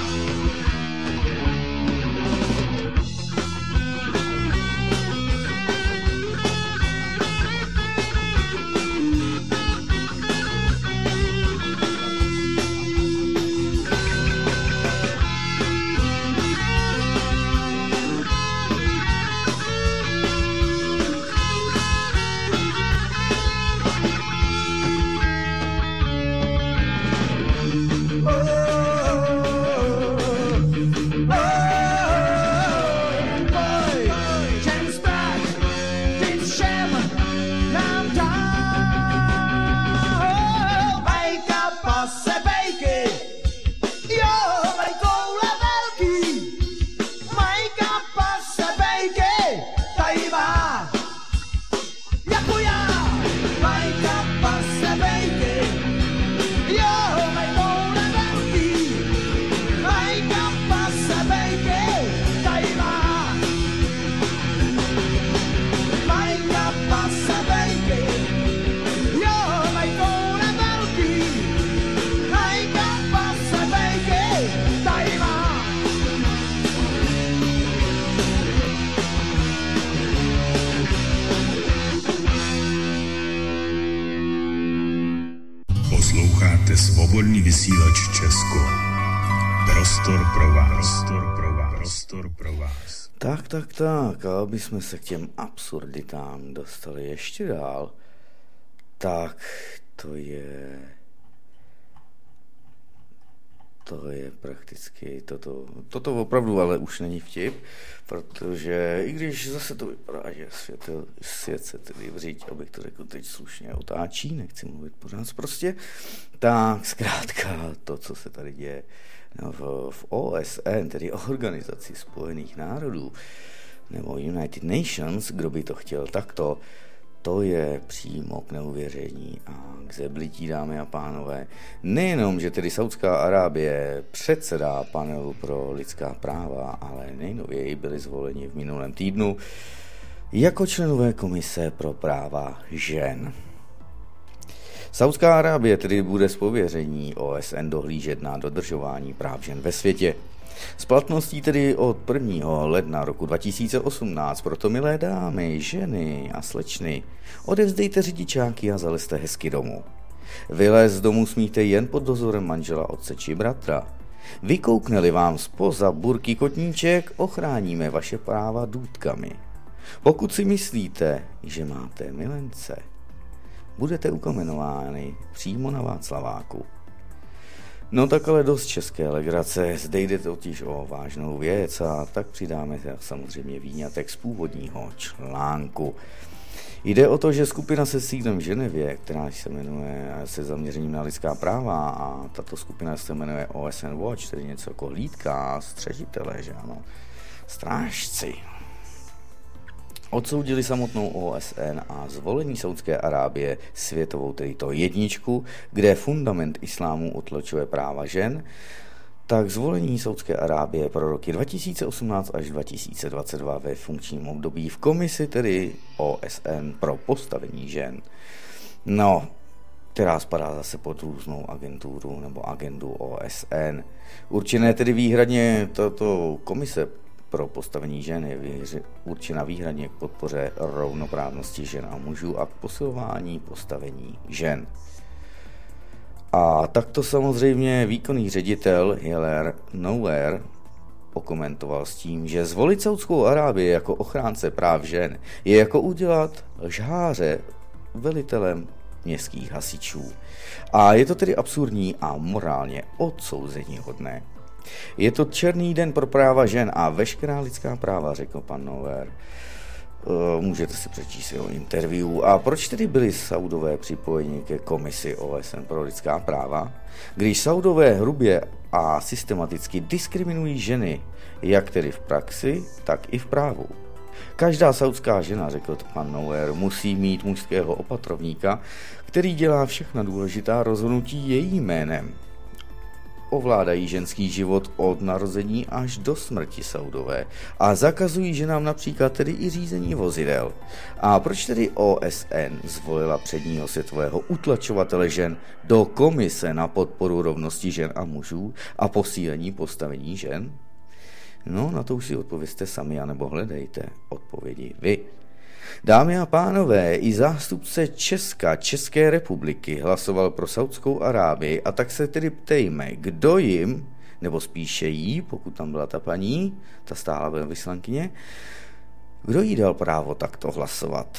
Posloucháte Svobodný vysílač Česko. Prostor pro vás. Prostor pro vás. Prostor pro vás. Tak, tak, tak, a aby jsme se k těm absurditám dostali ještě dál, tak to je... To je prakticky, toto, toto opravdu ale už není vtip, protože i když zase to vypadá, že svět, svět se tedy vřít, abych to řekl teď slušně, otáčí, nechci mluvit pořád prostě, tak zkrátka to, co se tady děje v, v O S N, tedy Organizaci spojených národů, nebo United Nations, kdo by to chtěl takto, to je přímo k neuvěření a k zeblití, dámy a pánové. Nejenom, že tedy Saudská Arábie předsedá panelu pro lidská práva, ale nejnověji byli zvoleni v minulém týdnu jako členové komise pro práva žen. Saudská Arábie tedy bude z pověření O S N dohlížet na dodržování práv žen ve světě. S platností tedy od prvního ledna roku dva tisíce osmnáct, proto milé dámy, ženy a slečny, odevzdejte řidičáky a zalezte hezky domů. Vylez z domu smíte jen pod dozorem manžela, otce či bratra. Vykoukne-li vám zpoza burky kotníček, ochráníme vaše práva důtkami. Pokud si myslíte, že máte milence, budete ukamenovány přímo na Václaváku. No tak ale dost české legrace, zde jde totiž o vážnou věc a tak přidáme samozřejmě výňatek z původního článku. Jde o to, že skupina se sídlem v Ženevě, která se jmenuje se zaměřením na lidská práva a tato skupina se jmenuje O S N Watch, tedy něco jako hlídka, střežitelé, že ano, strážci. Odsoudili samotnou O S N a zvolení Saudské Arábie světovou, tedy to jedničku, kde fundament islámu utlačuje práva žen, tak zvolení Saudské Arábie pro roky dva tisíce osmnáct až dva tisíce dvacet dva ve funkčním období v komisi, tedy O S N pro postavení žen. No, která spadá zase pod různou agenturu nebo agendu O S N. Určené tedy výhradně tato komise pro postavení žen je určena výhradně k podpoře rovnoprávnosti žen a mužů a k posilování postavení žen. A takto samozřejmě výkonný ředitel Hilaire Nouwer okomentoval s tím, že zvolit Saudskou Arábii jako ochránce práv žen je jako udělat lžháře velitelem městských hasičů. A je to tedy absurdní a morálně odsouzeníhodné. Je to černý den pro práva žen a veškerá lidská práva, řekl pan Nover. Můžete si přečíst jeho interview. A proč tedy byli Saudové připojeni ke komisi O S N pro lidská práva? Když Saudové hrubě a systematicky diskriminují ženy, jak tedy v praxi, tak i v právu. Každá saudská žena, řekl pan Nover, musí mít mužského opatrovníka, který dělá všechna důležitá rozhodnutí jejím jménem. Ovládají ženský život od narození až do smrti Saudové a zakazují ženám například tedy i řízení vozidel. A proč tedy O S N zvolila předního světového utlačovatele žen do komise na podporu rovnosti žen a mužů a posílení postavení žen? No, na to už si odpovězte sami, anebo hledejte odpovědi vy. Dámy a pánové, i zástupce Česka, České republiky hlasoval pro Saudskou Arábii a tak se tedy ptejme, kdo jim, nebo spíše jí, pokud tam byla ta paní, ta stála velvyslankyně, kdo jí dal právo takto hlasovat?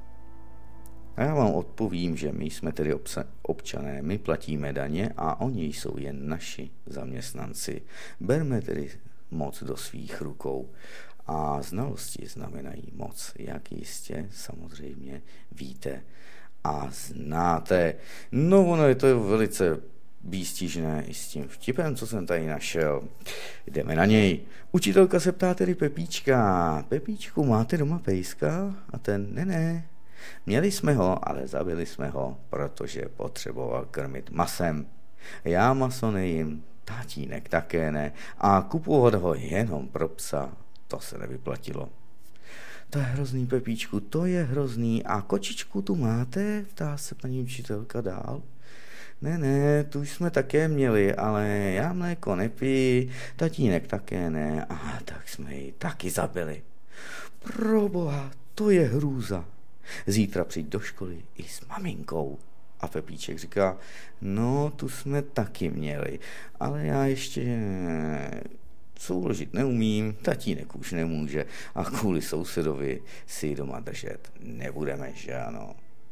A já vám odpovím, že my jsme tedy občané, my platíme daně a oni jsou jen naši zaměstnanci. Berme tedy moc do svých rukou. A znalosti znamenají moc, jak jistě samozřejmě víte a znáte. No ono je to velice výstižné i s tím vtipem, co jsem tady našel. Jdeme na něj. Učitelka se ptá tedy Pepíčka. Pepíčku, máte doma pejska? A ten, ne, ne. Měli jsme ho, ale zabili jsme ho, protože potřeboval krmit masem. Já maso nejím, tatínek také ne. A kupovat ho jenom pro psa, to se nevyplatilo. To je hrozný, Pepíčku, to je hrozný. A kočičku tu máte? Ptá se paní učitelka dál. Ne, ne, tu už jsme také měli, ale já mléko nepiji, tatínek také ne. A tak jsme ji taky zabili. Proboha, to je hrůza. Zítra přijď do školy i s maminkou. A Pepíček říká, no, tu jsme taky měli, ale já ještě souložit neumím, tatínek už nemůže a kvůli sousedovi si doma držet nebudeme, že ano?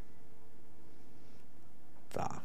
Tak.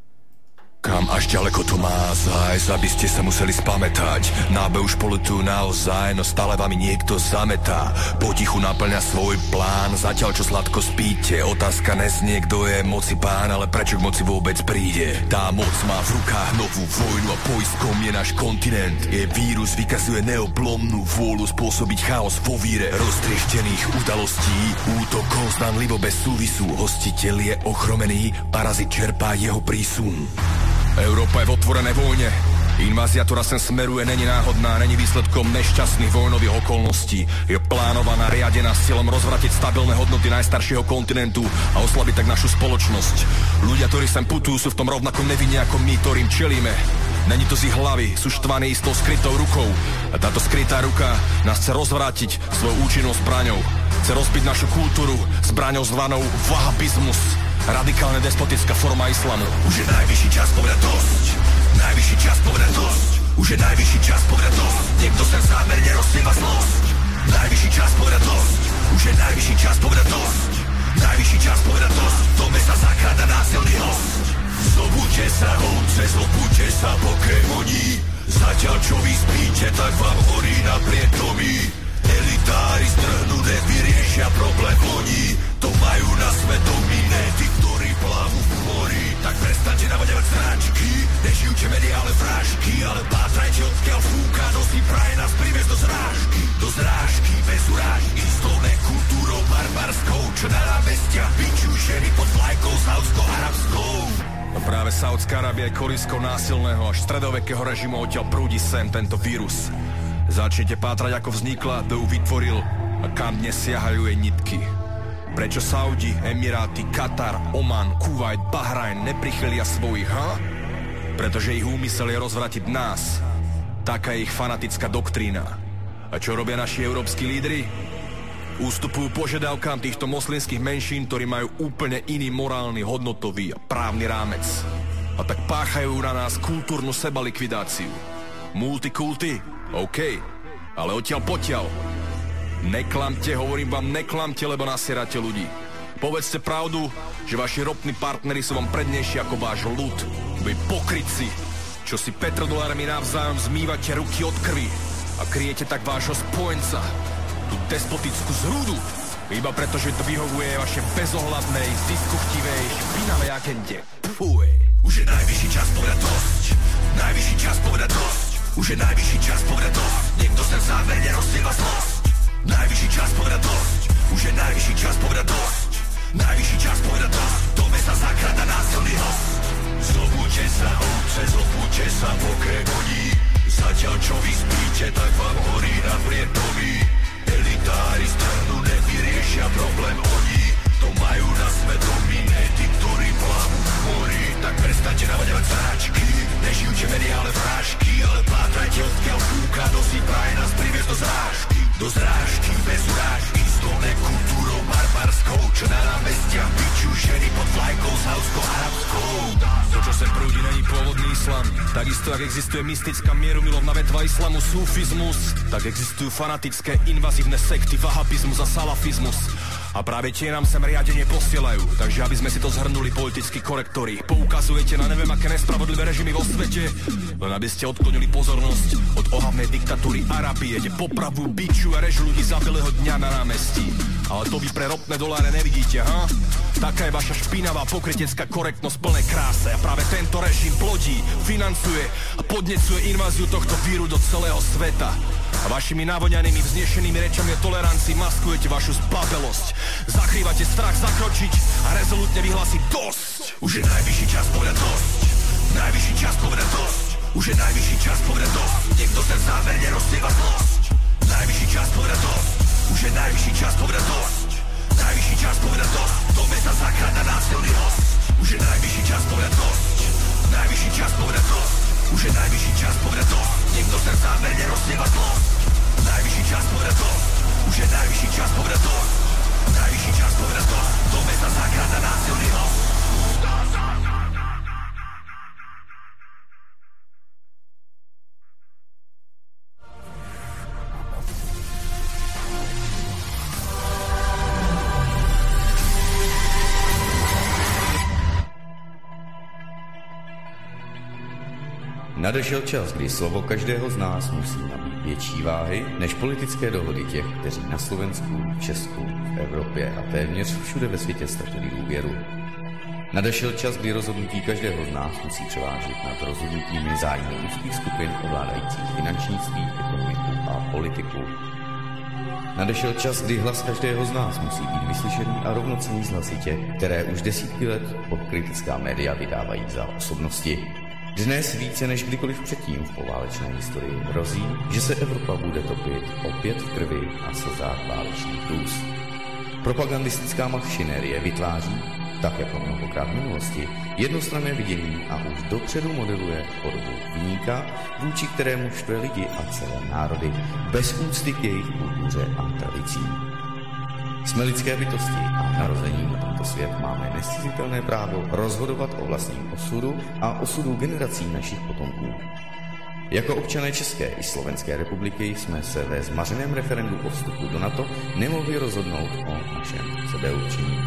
Kam až ďaleko to má zájsť, aby ste sa museli spamätať. Nábe už poletujú naozaj, no stále vami niekto zametá. Potichu naplňa svoj plán, zatiaľ čo sladko spíte. Otázka neznie, kto je moci pán, ale prečo k moci vôbec príde. Tá moc má v rukách novú vojnu a poistkom je náš kontinent. Je vírus, vykazuje neoblomnú vôľu spôsobiť chaos vo víre roztrieštených udalostí. Útokov zdanlivo bez súvisu, hostiteľ je ochromený, parazit čerpá jeho prísun. Európa je v otvorenej vojne. Invázia, ktorá sem smeruje, není náhodná, není výsledkom nešťastných vojnových okolností. Je plánovaná, riadená s cieľom rozvratiť stabilné hodnoty najstaršieho kontinentu a oslabiť tak našu spoločnosť. Ľudia, ktorí sem putujú, sú v tom rovnako nevinní ako my, ktorým čelíme. Není to z ich hlavy, sú štvaní s tou skrytou rukou. A táto skrytá ruka nás chce rozvrátiť svojou účinnou zbraňou. Chce rozbiť našu kultúru zbraňou zvanou vahabizmus. Radikálne despotická forma islamu. Už je najvyšší čas povedať dosť. Najvyšší čas povedať dosť. Už je najvyšší čas povedať dosť. Niekto sem zámerne rozsieva zlosť. Najvyšší čas povedať dosť. Už je najvyšší čas povedať dosť. Najvyšší čas povedať dosť. V dome sa zakráda násilný host. Zobudte sa ovce, zobudte sa pokémoni. Zatiaľ čo vy spíte, tak vám horí na prietomí. Elitári strhnú, nevyriešia problém oni. To majú na svedomí, ne tí, ktorí plávu v mori. Tak prestaňte navoňavať sráčky, nežijúte mediálne frášky, ale pátrajte, odkiaľ fúka, nosí praje nás priviesť do zrážky. Do zrážky, bez urážky, s tou nekultúrou barbarskou, čo na námestiach bičujú ženy pod vlajkou saúdsko-arabskou. No práve Saudská Arábia je kolískou násilného až stredovekého režimu, odtiaľ prúdi sem tento vírus. Začnite pátrať, ako vznikla, kto ju vytvoril a kam dnes siahajú jej nitky. Prečo Saudi, Emiráty, Katar, Oman, Kuvajt, Bahrajn neprichylia svojich, ha? Pretože ich úmysel je rozvratiť nás. Taká je ich fanatická doktrína. A čo robia naši európski lídri? Ústupujú požiadavkám týchto moslimských menšín, ktorí majú úplne iný morálny, hodnotový a právny rámec. A tak páchajú na nás kultúrnu sebalikvidáciu. Multikulty? OK, ale odtiaľ potiaľ. Neklamte, hovorím vám, neklamte, lebo nasierate ľudí. Povedzte pravdu, že vaši ropní partneri sú vám prednejší ako váš ľud. Vy pokrytci, čo si petrodolármi navzájom zmývate ruky od krvi a kryjete tak vášho spojenca, tú despotickú zrúdu, iba preto, že to vyhovuje vaše bezohľadnej, ziskuchtivej, špinavej agende. Fuj. Už je najvyšší čas povedať dosť. Najvyšší čas povedať dosť. Už je najvyšší čas povedať dosť. Niekto sem zámerne rozsieva zlosť. Najvyšší čas povedať dosť. Už je najvyšší čas povedať dosť. Najvyšší čas povedať dosť. V dome sa zakrada násilný host. Zobúďte sa, ovce, zobúďte sa, mokré koní. Zatiaľ čo vy spíte, tak vám horí na prietomi. Elitári stranu nevyriešia problém oni. To majú na svedomí, ne tí, ktorí plávu v mori. Tak prestaňte navaďovať zráčky. Nežijúte mediálne vrážky, ale pátrajte, odkiaľ fúka. Nosí praje nás priviesť do zrážky. Do zrážky, bez urážky. S tou kultúrou barbarskou, čo na námestiach pičú ženy pod vlajkou saúdsko-arabskou. To, čo sem prúdi, není pôvodný islám. Takisto, ak existuje mystická mierumilovná vetva islamu, sufizmus, tak existujú fanatické, invazívne sekty, vahabizmus a salafizmus. A práve tie nám sem riadenie posielajú. Takže aby sme si to zhrnuli, politickí korektori, poukazujete na neviem aké nespravodlivé režimy vo svete, len aby ste odklonili pozornosť od ohavnej diktatúry Arabie, kde popravujú, bičujú a režu ľudí za belého dňa na námestí. Ale to vy pre ropné doláre nevidíte, ha? Taká je vaša špinavá pokrytecká korektnosť v plnej kráse. A práve tento režim plodí, financuje a podnecuje inváziu tohto víru do celého sveta. A vašimi navoňanými, vznešenými rečami o tolerancii maskujete vašu zbabelosť. Zakrývate strach zakročiť a rezolutne vyhlásiť dosť. Už je najvyšší čas povedať dosť. Najvyšší čas povedať dosť. Už je najvyšší čas povedať dosť. Niekto sem zámerne rozsieva zlosť. Najvyšší čas povedať dosť. Už je najvyšší čas povedať dosť. Najvyšší čas povedať dosť. V dome sa zakrada násilný host. Už je najvyšší čas povedať dosť. Najvyšší čas povedať dosť. Už je najvyšší čas povedať dosť. Niekto sem zámerne rozsieva zlosť. Najvyšší čas povedať dosť. Už je najvyšší čas povedať dosť. Najvyšší čas povedať dosť. V dome sa zakrada násilný host. Nadešel čas, kdy slovo každého z nás musí nabít větší váhy než politické dohody těch, kteří na Slovensku, Česku, v Evropě a téměř všude ve světě ztratili důvěru. Nadešel čas, kdy rozhodnutí každého z nás musí převážit nad rozhodnutími zájmů úzkých skupin ovládajících finančnictví, ekonomiku a politiku. Nadešel čas, kdy hlas každého z nás musí být vyslyšený a rovnocenný z hlasy těch, které už desítky let podkritická média vydávají za osobnosti. Dnes více než kdykoliv předtím v poválečné historii hrozí, že se Evropa bude topit opět v krvi a slzách válečných růz. Propagandistická mašinérie vytváří, tak jako mnohokrát v minulosti, jednostranné vidění a už dopředu modeluje podobu viníka, vůči kterému štve lidi a celé národy bez úcty k jejich kultuře a tradicím. Jsme lidské bytosti a narozením na tento svět máme nezcizitelné právo rozhodovat o vlastním osudu a osudu generací našich potomků. Jako občané České i Slovenské republiky jsme se ve zmařeném referendu o vstupu do NATO nemohli rozhodnout o našem sebeurčení.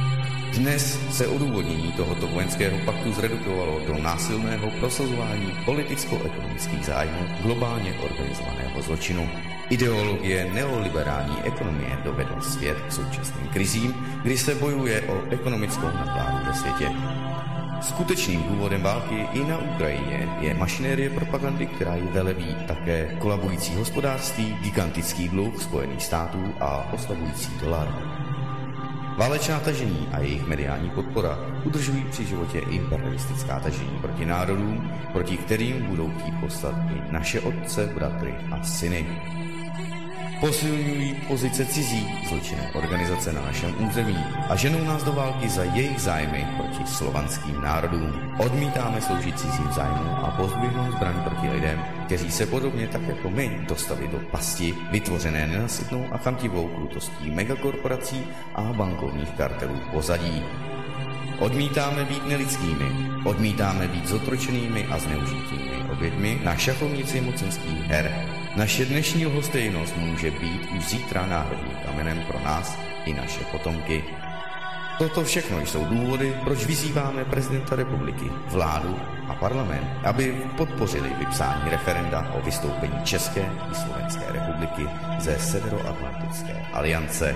Dnes se odůvodnění tohoto vojenského paktu zredukovalo do násilného prosazování politicko-ekonomických zájmů globálně organizovaného zločinu. Ideologie neoliberální ekonomie dovedla svět k současným krizím, kdy se bojuje o ekonomickou nadvládu ve světě. Skutečným důvodem války i na Ukrajině je mašinérie propagandy, která ji velebí také kolabující hospodářství, gigantický dluh Spojených států a oslabující dolar. Válečná tažení a jejich mediální podpora udržují při životě imperialistická tažení proti národům, proti kterým budou chtít poslat i naše otce, bratry a syny. Posilňují pozice cizí zločinné organizace na našem území a ženou nás do války za jejich zájmy proti slovanským národům. Odmítáme sloužit cizím zájmům a pozdvihnout zbraň proti lidem, kteří se podobně tak jako my dostali do pasti, vytvořené nenasytnou a chamtivou krutostí megakorporací a bankovních kartelů pozadí. Odmítáme být nelidskými, odmítáme být zotročenými a zneužitými oběťmi na šachovnici mocenských her. Naše dnešní lhostejnost může být už zítra národním kamenem pro nás i naše potomky. Toto všechno jsou důvody, proč vyzýváme prezidenta republiky, vládu a parlament, aby podpořili vypsání referenda o vystoupení České i Slovenské republiky ze Severoatlantické aliance.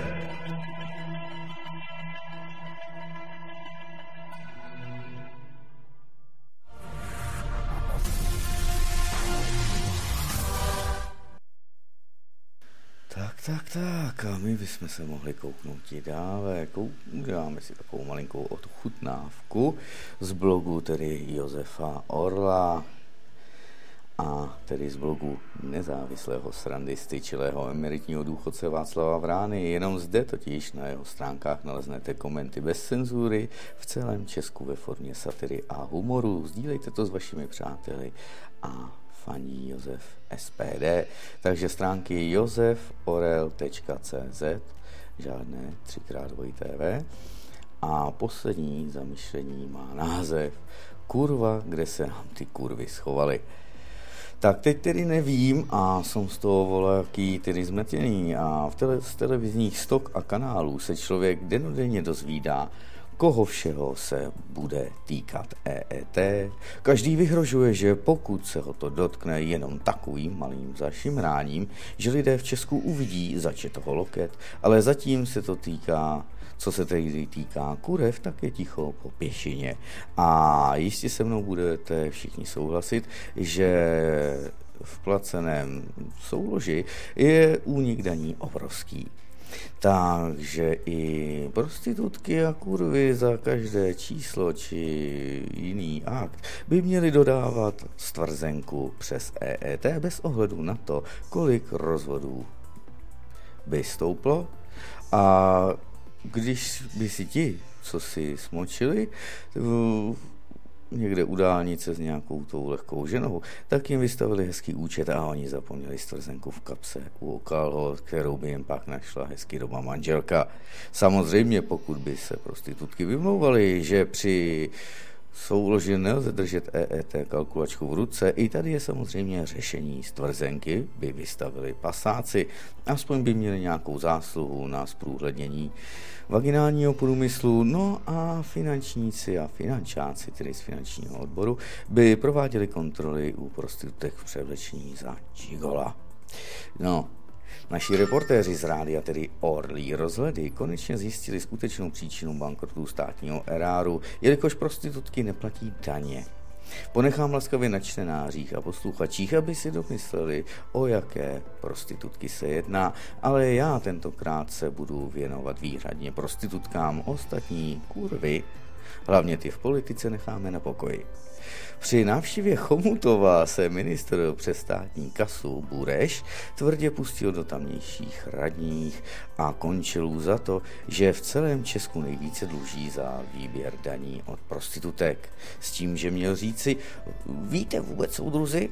Tak, tak, tak, a my bychom se mohli kouknout i dále. Dáme si takovou malinkou ochutnávku z blogu tedy Josefa Orla a tedy z blogu nezávislého srandisty, čilého emeritního důchodce Václava Vrány. Jenom zde totiž na jeho stránkách naleznete komenty bez cenzury v celém Česku ve formě satiry a humoru. Sdílejte to s vašimi přáteli a faní Josef S P D. Takže stránky josef orel tečka cé zet, žádné třikrát dvojité V. A poslední zamyšlení má název Kurva, kde se nám ty kurvy schovaly. Tak teď tedy nevím a jsem z toho voláký tedy zmetěný a v tele, z televizních stok a kanálů se člověk denodenně dozvídá, koho všeho se bude týkat E E T. Každý vyhrožuje, že pokud se ho to dotkne jenom takovým malým zašimráním, že lidé v Česku uvidí, zač je toho loket, ale zatím se to týká, co se tedy týká kurev, tak je ticho po pěšině. A jistě se mnou budete všichni souhlasit, že v placeném souloži je únik daní obrovský. Takže i prostitutky a kurvy za každé číslo či jiný akt by měli dodávat stvrzenku přes E E T bez ohledu na to, kolik rozvodů by stouplo. A když by si ti, co si smočili někde u dálnice s nějakou tou lehkou ženou, tak jim vystavili hezký účet a oni zapomněli stvrzenku v kapse u kalhot, kterou by jim pak našla hezky doma manželka. Samozřejmě, pokud by se prostitutky vymlouvaly, že při souloži nelze držet E E T kalkulačku v ruce, i tady je samozřejmě řešení stvrzenky, by vystavili pasáci, aspoň by měli nějakou zásluhu na zprůhlednění vaginálního průmyslu, no a finančníci a finančáci, tedy z finančního odboru, by prováděli kontroly u prostitutek v převlečení za gigola. No, naši reportéři z rádia, tedy Orlí rozhledy, konečně zjistili skutečnou příčinu bankrotu státního eráru, jelikož prostitutky neplatí daně. Ponechám laskavě na čtenářích a posluchačích, aby si domysleli, o jaké prostitutky se jedná, ale já tentokrát se budu věnovat výhradně prostitutkám, ostatní kurvy, hlavně ty v politice, necháme na pokoji. Při návštěvě Chomutova se ministr přes státní kasu Bureš tvrdě pustil do tamnějších radních a končilů za to, že v celém Česku nejvíce dluží za výběr daní od prostitutek. S tím, že měl říci, víte vůbec, soudruzi,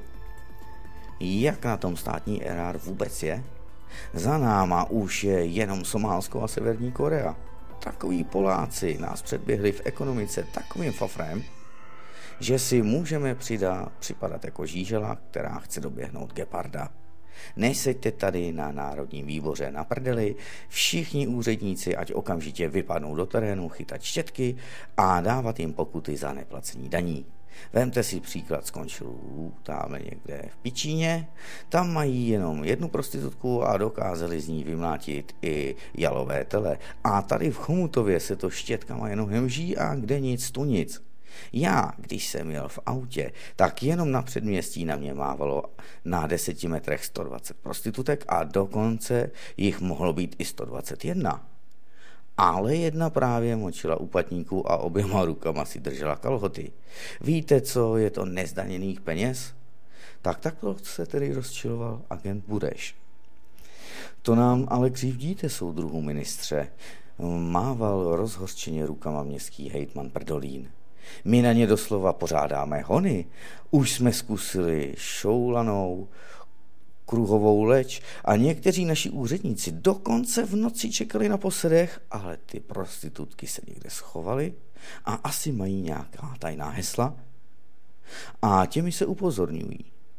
jak na tom státní erár vůbec je? Za náma už je jenom Somálsko a Severní Korea. Takoví Poláci nás předběhli v ekonomice takovým fafrem, že si můžeme přidá, připadat jako žížela, která chce doběhnout geparda. Neseďte tady na Národním výboře na prdeli, všichni úředníci ať okamžitě vypadnou do terénu chytat štětky a dávat jim pokuty za neplacení daní. Vemte si příklad z končilů tamhle někde v Pičíně, tam mají jenom jednu prostitutku a dokázali z ní vymlátit i jalové tele. A tady v Chomutově se to štětkama jenom hemží a kde nic, tu nic. Já, když jsem jel v autě, tak jenom na předměstí na mě mávalo na deseti metrech sto dvacet prostitutek a dokonce jich mohlo být i sto dvacet jedna. Ale jedna právě močila u patníku a oběma rukama si držela kalhoty. Víte, co je to nezdaněných peněz? Tak takto se tedy rozčiloval agent Bureš. To nám ale křivdíte, soudruhu ministře, mával rozhořčeně rukama městský hejtman Prdolín. My na ně doslova pořádáme hony. Už jsme zkusili šoulanou, kruhovou leč a někteří naši úředníci dokonce v noci čekali na posedech, ale ty prostitutky se někde schovaly a asi mají nějaká tajná hesla. A těmi se upozorňují.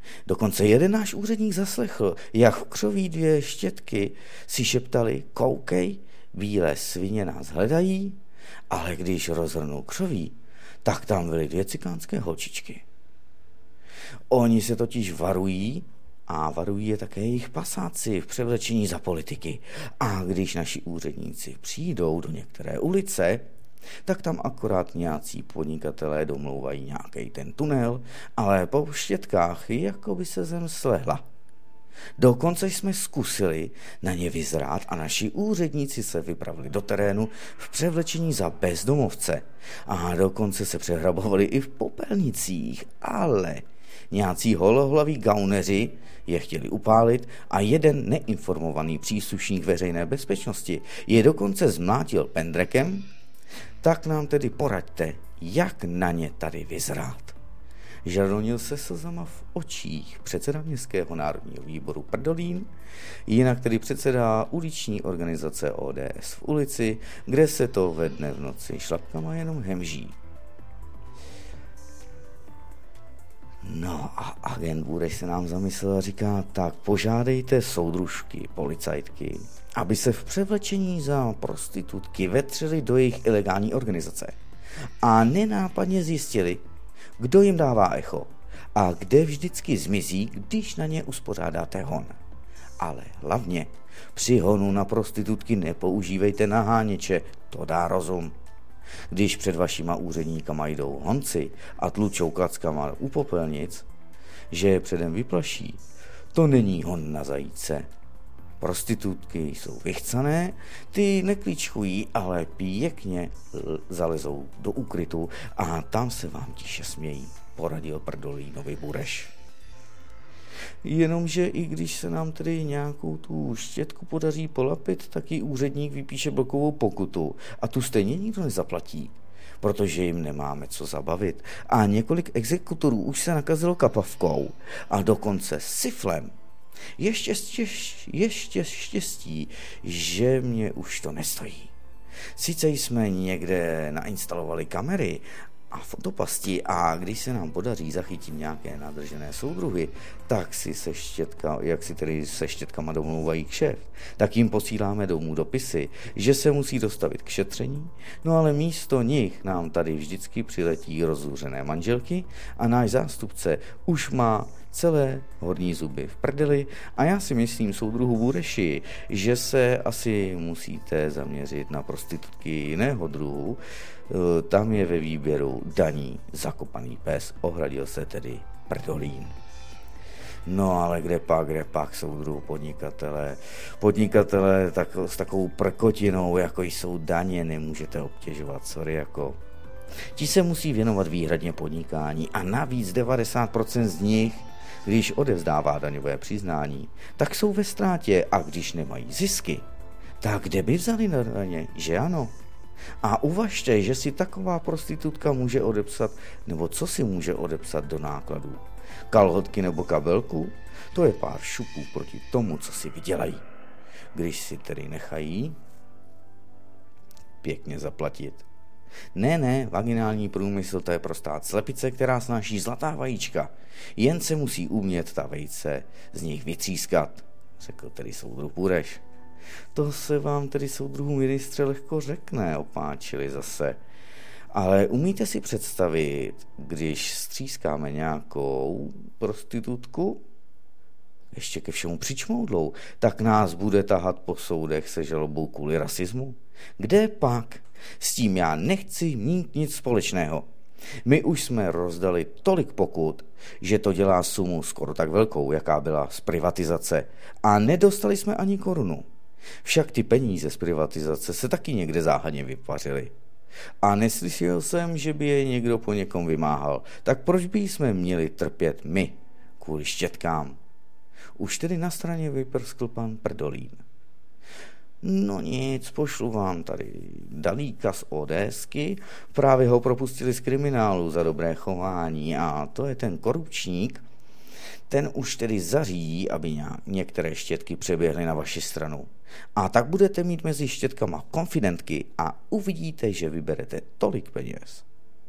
Dokonce jeden náš úředník zaslechl, jak křoví dvě štětky si šeptali, koukej, bílé svině nás hledají, ale když rozhrnul křoví, tak tam byly dvě cikánské holčičky. Oni se totiž varují, a varují je také jejich pasáci v převlečení za politiky. A když naši úředníci přijdou do některé ulice, tak tam akorát nějací podnikatelé domlouvají nějaký ten tunel, ale po štětkách jako by se zem slehla. Dokonce jsme zkusili na ně vyzrát a naši úředníci se vypravili do terénu v převlečení za bezdomovce. A dokonce se přehrabovali i v popelnicích, ale nějací holohlaví gauneři je chtěli upálit a jeden neinformovaný příslušník veřejné bezpečnosti je dokonce zmlátil pendrekem. Tak nám tedy poraďte, jak na ně tady vyzrát. Žaronil se slzama v očích předseda Městského národního výboru Prdolín, jinak tedy předseda uliční organizace O D S v ulici, kde se to ve dne v noci šlapkama jenom hemží. No a agent Bureš se nám zamyslel a říká, tak požádejte soudružky, policajtky, aby se v převlečení za prostitutky vetřeli do jejich ilegální organizace a nenápadně zjistili, kdo jim dává echo a kde vždycky zmizí, když na ně uspořádáte hon. Ale hlavně při honu na prostitutky nepoužívejte naháněče, to dá rozum. Když před vašima úředníkama jdou honci a tlučou klackama u popelnic, že je předem vyplaší, to není hon na zajíce. Prostitutky jsou vychcané, ty neklíčkují, ale pěkně zalezou do úkrytu a tam se vám tiše smějí, poradil Prdolínovi Bureš. Jenomže i když se nám tedy nějakou tu štětku podaří polapit, tak i úředník vypíše blokovou pokutu a tu stejně nikdo nezaplatí, protože jim nemáme co zabavit. A několik exekutorů už se nakazilo kapavkou a dokonce siflem. Ještě, štěš, ještě štěstí, že mě už to nestojí. Sice jsme někde nainstalovali kamery a fotopasti a když se nám podaří zachytit nějaké nadržené soudruhy, tak si se štětka, jak si tedy se štětkama domlouvají kšeft, tak jim posíláme domů dopisy, že se musí dostavit k šetření, no ale místo nich nám tady vždycky přiletí rozzuřené manželky a náš zástupce už má celé horní zuby v prdeli a já si myslím, soudruhu Bureši, že se asi musíte zaměřit na prostitutky jiného druhu, tam je ve výběru daní zakopaný pes, ohradil se tedy Prdolín. No ale kde pak, kde pak, soudruhu podnikatele. Podnikatele tak, s takovou prkotinou, jako jsou daně, nemůžete obtěžovat, sorry, jako. Ti se musí věnovat výhradně podnikání a navíc devadesát procent z nich, když odevzdává daňové přiznání, tak jsou ve ztrátě a když nemají zisky, tak kde by vzali na daně, že ano? A uvažte, že si taková prostitutka může odepsat, nebo co si může odepsat do nákladů? Kalhotky nebo kabelku? To je pár šupů proti tomu, co si vydělají. Když si tedy nechají pěkně zaplatit. Ne, ne, vaginální průmysl, to je prostá slepice, která snáší zlatá vajíčka. Jen se musí umět ta vejce z nich vytřískat, řekl tedy soudruh Bureš. To se vám tedy, soudruhu ministře, lehko řekne, opáčili zase. Ale umíte si představit, když střískáme nějakou prostitutku, ještě ke všemu přičmoudlou, tak nás bude tahat po soudech se žalobou kvůli rasismu? Kde pak? S tím já nechci mít nic společného. My už jsme rozdali tolik pokut, že to dělá sumu skoro tak velkou, jaká byla z privatizace. A nedostali jsme ani korunu. Však ty peníze z privatizace se taky někde záhadně vypařily. A neslyšel jsem, že by je někdo po někom vymáhal. Tak proč by jsme měli trpět my kvůli štětkám? Už tedy na straně vyprskl pan Prdolín. No nic, pošlu vám tady Dalíka z ODSky, právě ho propustili z kriminálu za dobré chování a to je ten korupčník, ten už tedy zařídí, aby některé štětky přeběhly na vaši stranu. A tak budete mít mezi štětkama konfidentky a uvidíte, že vyberete tolik peněz,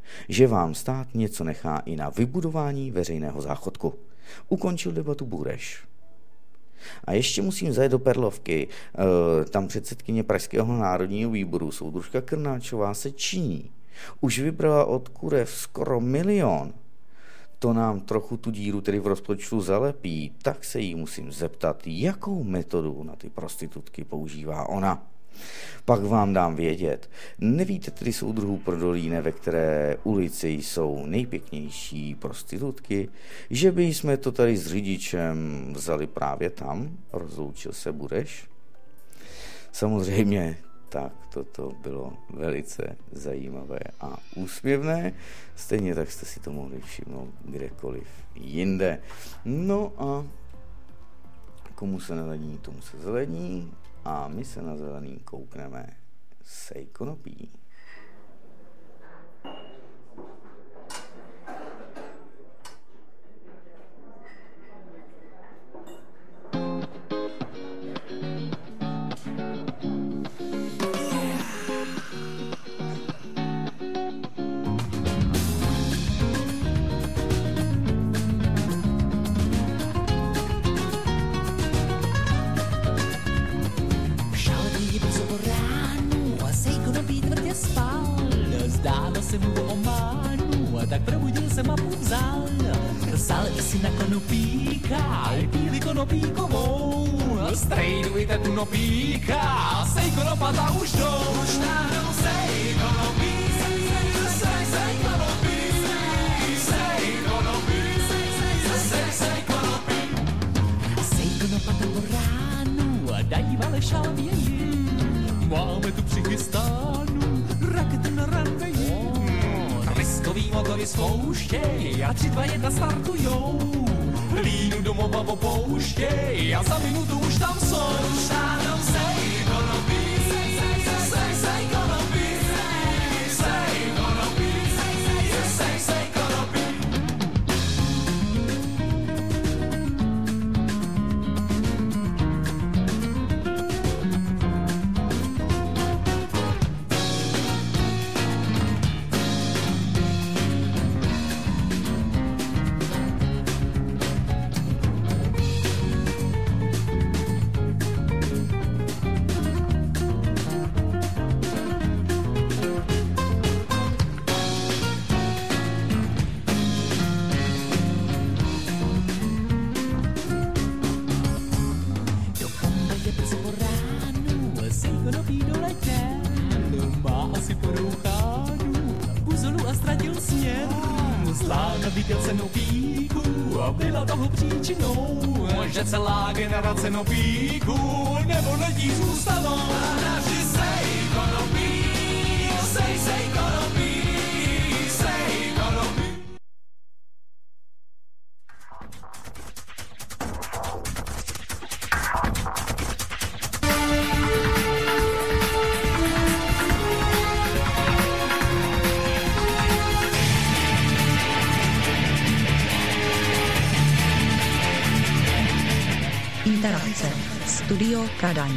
že vám stát něco nechá i na vybudování veřejného záchodku. Ukončil debatu Bureš. A ještě musím zajet do Perlovky. E, tam předsedkyně Pražského národního výboru soudružka Krnáčová se činí. Už vybrala od kurev skoro milion. To nám trochu tu díru tedy v rozpočtu zalepí, tak se jí musím zeptat, jakou metodu na ty prostitutky používá ona. Pak vám dám vědět. Nevíte tedy, soudruhů Prodolíne, ve které ulici jsou nejpěknější prostitutky, že by jsme to tady s řidičem vzali právě tam, rozloučil se Bureš. Samozřejmě, tak toto bylo velice zajímavé a úsměvné, stejně tak jste si to mohli všimnout kdekoliv jinde. No a komu se nelední, tomu se zelední. A my se na zelený koukneme Sej konopí. Tak probudil se mapu vzal, vzal si na konopíka, píli konopíkovou, strejdujte tu nopíka, sej konopata už jdou, už náhodou sej konopí, sej, sej konopí, sej konopí, sej, sej konopí. Sej konopata po ránu, dají valeša věji, máme tu přichystánu, rakety na ranveji. Riskový motory zkouštěj a tři, dva, jedna startujou. Línu domova opouštěj a za minutu už tam jsou. Štánou sej konopí, sej, sej, sej konopí, sej konopí, sej, sej konopí. Že celá generace nopíků nebo lidí zůstanou. A navždy sej konopí, sej, sej konopí, sej konopí. Interakce. Studio Kadaň.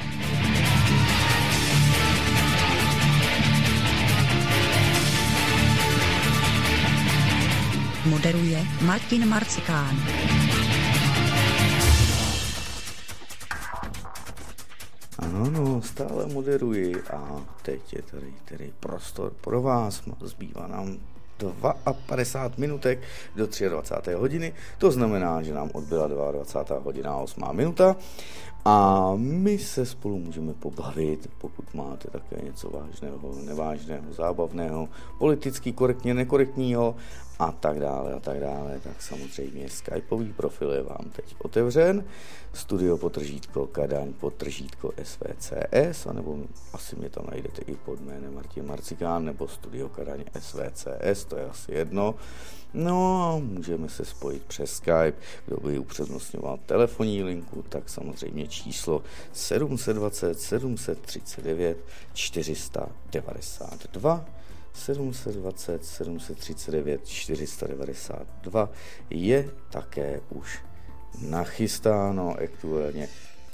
Moderuje Martin Marcikán. Ano, no, stále moderuji a teď je tady, tady prostor pro vás, zbývá nám padesát dva minutek do dvacáté třetí hodiny, to znamená, že nám odbyla dvacátá druhá hodina a osmá minuta a my se spolu můžeme pobavit, pokud máte také něco vážného, nevážného, zábavného, politicky korektně, nekorektního a tak dále a tak dále, tak samozřejmě skypový profil je vám teď otevřen, studio potržítko Kadaň potržítko S V C S, anebo asi mě tam najdete i pod jménem Martin Marcikán, nebo studio Kadaň S V C S, to je asi jedno. No a můžeme se spojit přes Skype, kdo by upřednostňoval telefonní linku, tak samozřejmě číslo sedm set dvacet sedm set třicet devět čtyři sta devadesát dva, sedm set dvacet sedm set třicet devět čtyři sta devadesát dva je také už nachystáno aktuálně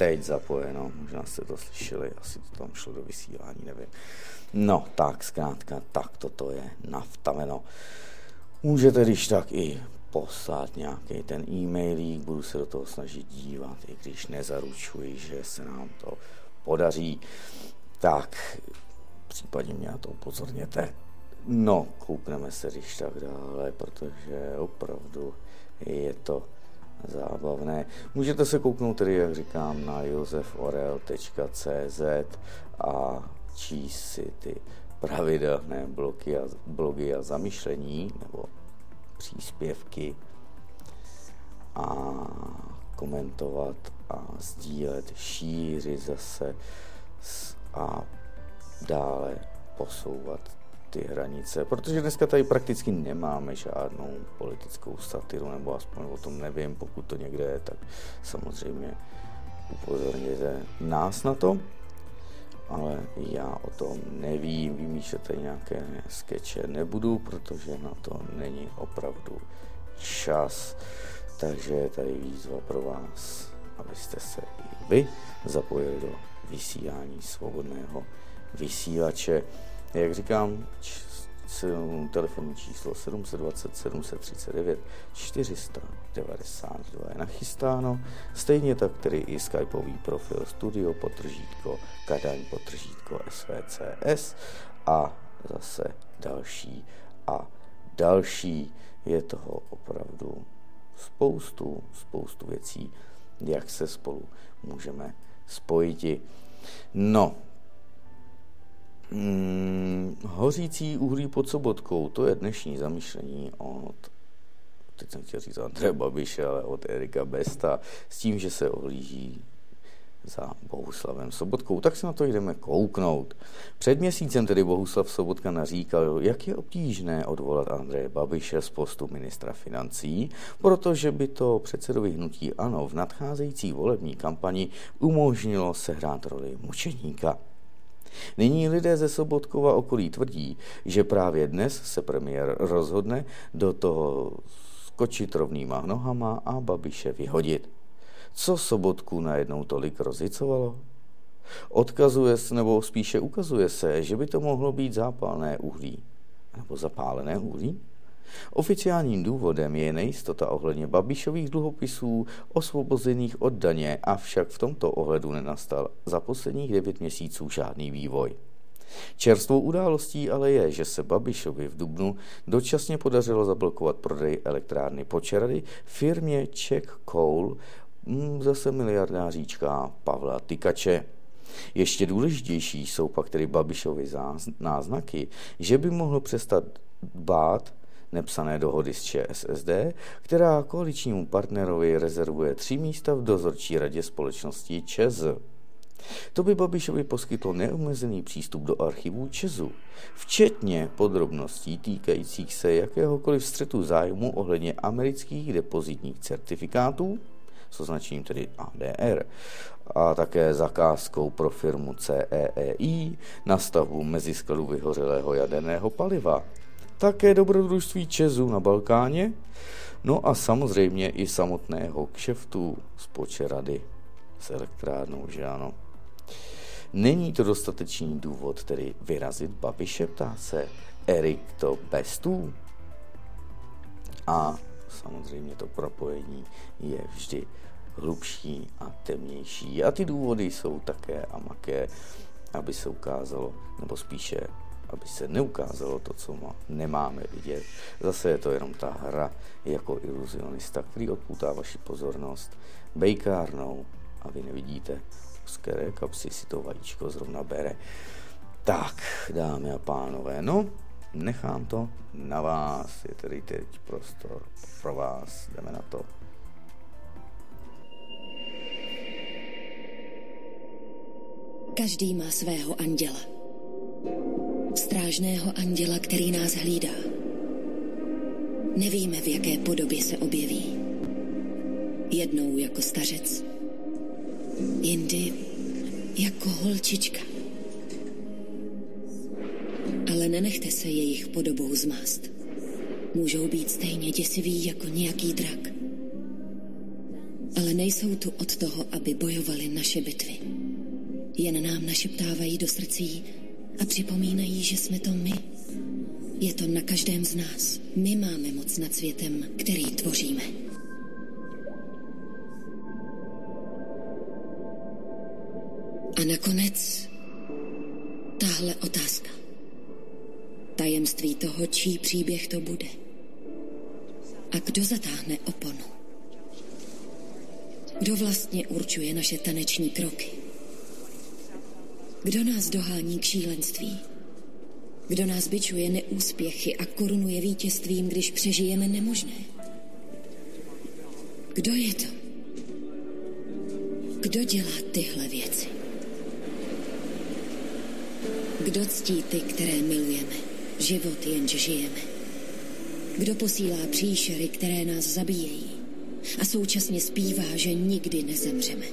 teď zapojeno, možná jste to slyšeli, asi to tam šlo do vysílání, nevím. No, tak zkrátka, tak toto je nastaveno. Můžete když tak i poslat nějaký ten e-mailík, budu se do toho snažit dívat, i když nezaručuji, že se nám to podaří, tak případně mě na to upozorněte. No, koukneme se když tak dále, protože opravdu je to zábavné. Můžete se kouknout tedy, jak říkám, na josef orel tečka cé zet a číst si ty pravidelné blogy a, blogy a zamyšlení nebo příspěvky a komentovat a sdílet, šířit zase a dále posouvat ty hranice, protože dneska tady prakticky nemáme žádnou politickou satiru, nebo aspoň o tom nevím, pokud to někde je, tak samozřejmě upozorněte nás na to, ale já o tom nevím, vymýšlet tady nějaké skeče nebudu, protože na to není opravdu čas, takže je tady výzva pro vás, abyste se i vy zapojili do vysílání svobodného vysílače. Jak říkám, telefonní číslo sedm set dvacet sedm set třicet devět čtyři sta devadesát dva je nachystáno, stejně tak tedy i skypový profil studio potržítko Kadaň potržítko S V C S a zase další a další. Je toho opravdu spoustu, spoustu věcí, jak se spolu můžeme spojiti. No, Hmm, hořící uhlí pod Sobotkou, to je dnešní zamýšlení od, teď jsem chtěl říct Andreje Babiše, ale od Erika Besta, s tím, že se ohlíží za Bohuslavem Sobotkou. Tak se na to jdeme kouknout. Před měsícem tedy Bohuslav Sobotka naříkal, jak je obtížné odvolat Andreje Babiše z postu ministra financí, protože by to předsedovi hnutí ANO v nadcházející volební kampani umožnilo sehrát roli mučeníka. Nyní lidé ze Sobotkova okolí tvrdí, že právě dnes se premiér rozhodne do toho skočit rovnýma nohama a Babiše vyhodit. Co Sobotku najednou tolik rozhicovalo? Odkazuje se, nebo spíše ukazuje se, že by to mohlo být zápalné uhlí. Nebo zapálené uhlí? Oficiálním důvodem je nejistota ohledně Babišových dluhopisů osvobozených od daně, avšak v tomto ohledu nenastal za posledních devět měsíců žádný vývoj. Čerstvou událostí ale je, že se Babišovi v dubnu dočasně podařilo zablokovat prodej elektrárny Počerady firmě Czech Coal, zase miliardáříčka Pavla Tykače. Ještě důležitější jsou pak tedy Babišovy náznaky, že by mohlo přestat dbát nepsané dohody s Č S S D, která koaličnímu partnerovi rezervuje tři místa v dozorčí radě společnosti ČEZ. To by Babišovi poskytlo neomezený přístup do archivů ČEZu, včetně podrobností týkajících se jakéhokoliv střetu zájmu ohledně amerických depozitních certifikátů, s označením tedy A D R, a také zakázkou pro firmu C E E I na stavbu meziskladu vyhořelého jaderného paliva, také dobrodružství ČEZu na Balkáně, no a samozřejmě i samotného kšeftu z Počerady s elektrárnou, že ano. Není to dostatečný důvod tedy vyrazit Babiše, ptá se Erik to Bestů. A samozřejmě to propojení je vždy hlubší a temnější. A ty důvody jsou také a maké, aby se ukázalo, nebo spíše aby se neukázalo to, co má, nemáme vidět. Zase je to jenom ta hra jako iluzionista, který odpoutá vaši pozornost bejkárnou a vy nevidíte, z které kapsy si to vajíčko zrovna bere. Tak, dámy a pánové, no, nechám to na vás, je tedy teď prostor pro vás, jdeme na to. Každý má svého anděla. Strážného anděla, který nás hlídá. Nevíme, v jaké podobě se objeví. Jednou jako stařec, jindy jako holčička. Ale nenechte se jejich podobou zmást. Můžou být stejně děsiví jako nějaký drak. Ale nejsou tu od toho, aby bojovali naše bitvy. Jen nám našeptávají do srdcí a připomínají, že jsme to my. Je to na každém z nás. My máme moc nad světem, který tvoříme. A nakonec tahle otázka. Tajemství toho, čí příběh to bude. A kdo zatáhne oponu? Kdo vlastně určuje naše taneční kroky? Kdo nás dohání k šílenství? Kdo nás bičuje neúspěchy a korunuje vítězstvím, když přežijeme nemožné? Kdo je to? Kdo dělá tyhle věci? Kdo ctí ty, které milujeme? Život jenže žijeme. Kdo posílá příšery, které nás zabíjejí a současně zpívá, že nikdy nezemřeme?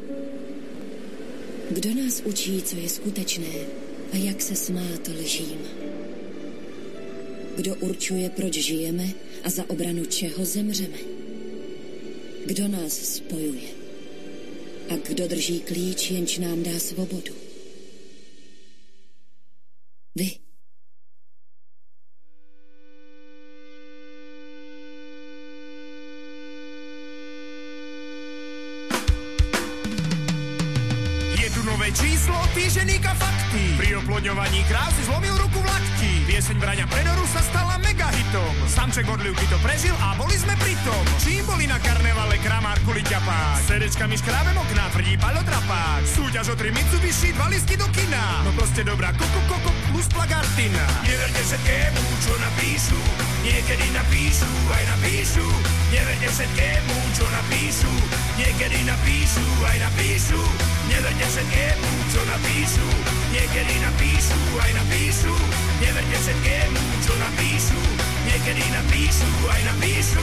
Kdo nás učí, co je skutečné a jak se smát lžím? Kdo určuje, proč žijeme a za obranu čeho zemřeme? Kdo nás spojuje? A kdo drží klíč, jenž nám dá svobodu? Vy. Číslo týženíka fakty. Pri oplodňovaní kráv si zlomil ruku v lakti. Pieseň Braňa Predoru sa stala megahitom. Samček Bodlivky to prežil a boli sme pritom. Čím boli na karnevale Kramár Kuliťapák? Sedečkami škrábem okná tvrdí Palotrapák. Súťaž o tri Mitsubishi, dva lístky do kina. No proste dobrá koko koko plus plagartina. Neverte všetkému, čo napíšu. Niekedy napíšu, aj napíšu. Neverte všetkému, čo napíšu. Niekedy napíšu, aj napíšu. Neverte všetkému, čo napíšu. Niekedy napíšu, aj napíšu. Neverte všetkému, čo napíšu. Niekedy napíšu, aj napíšu.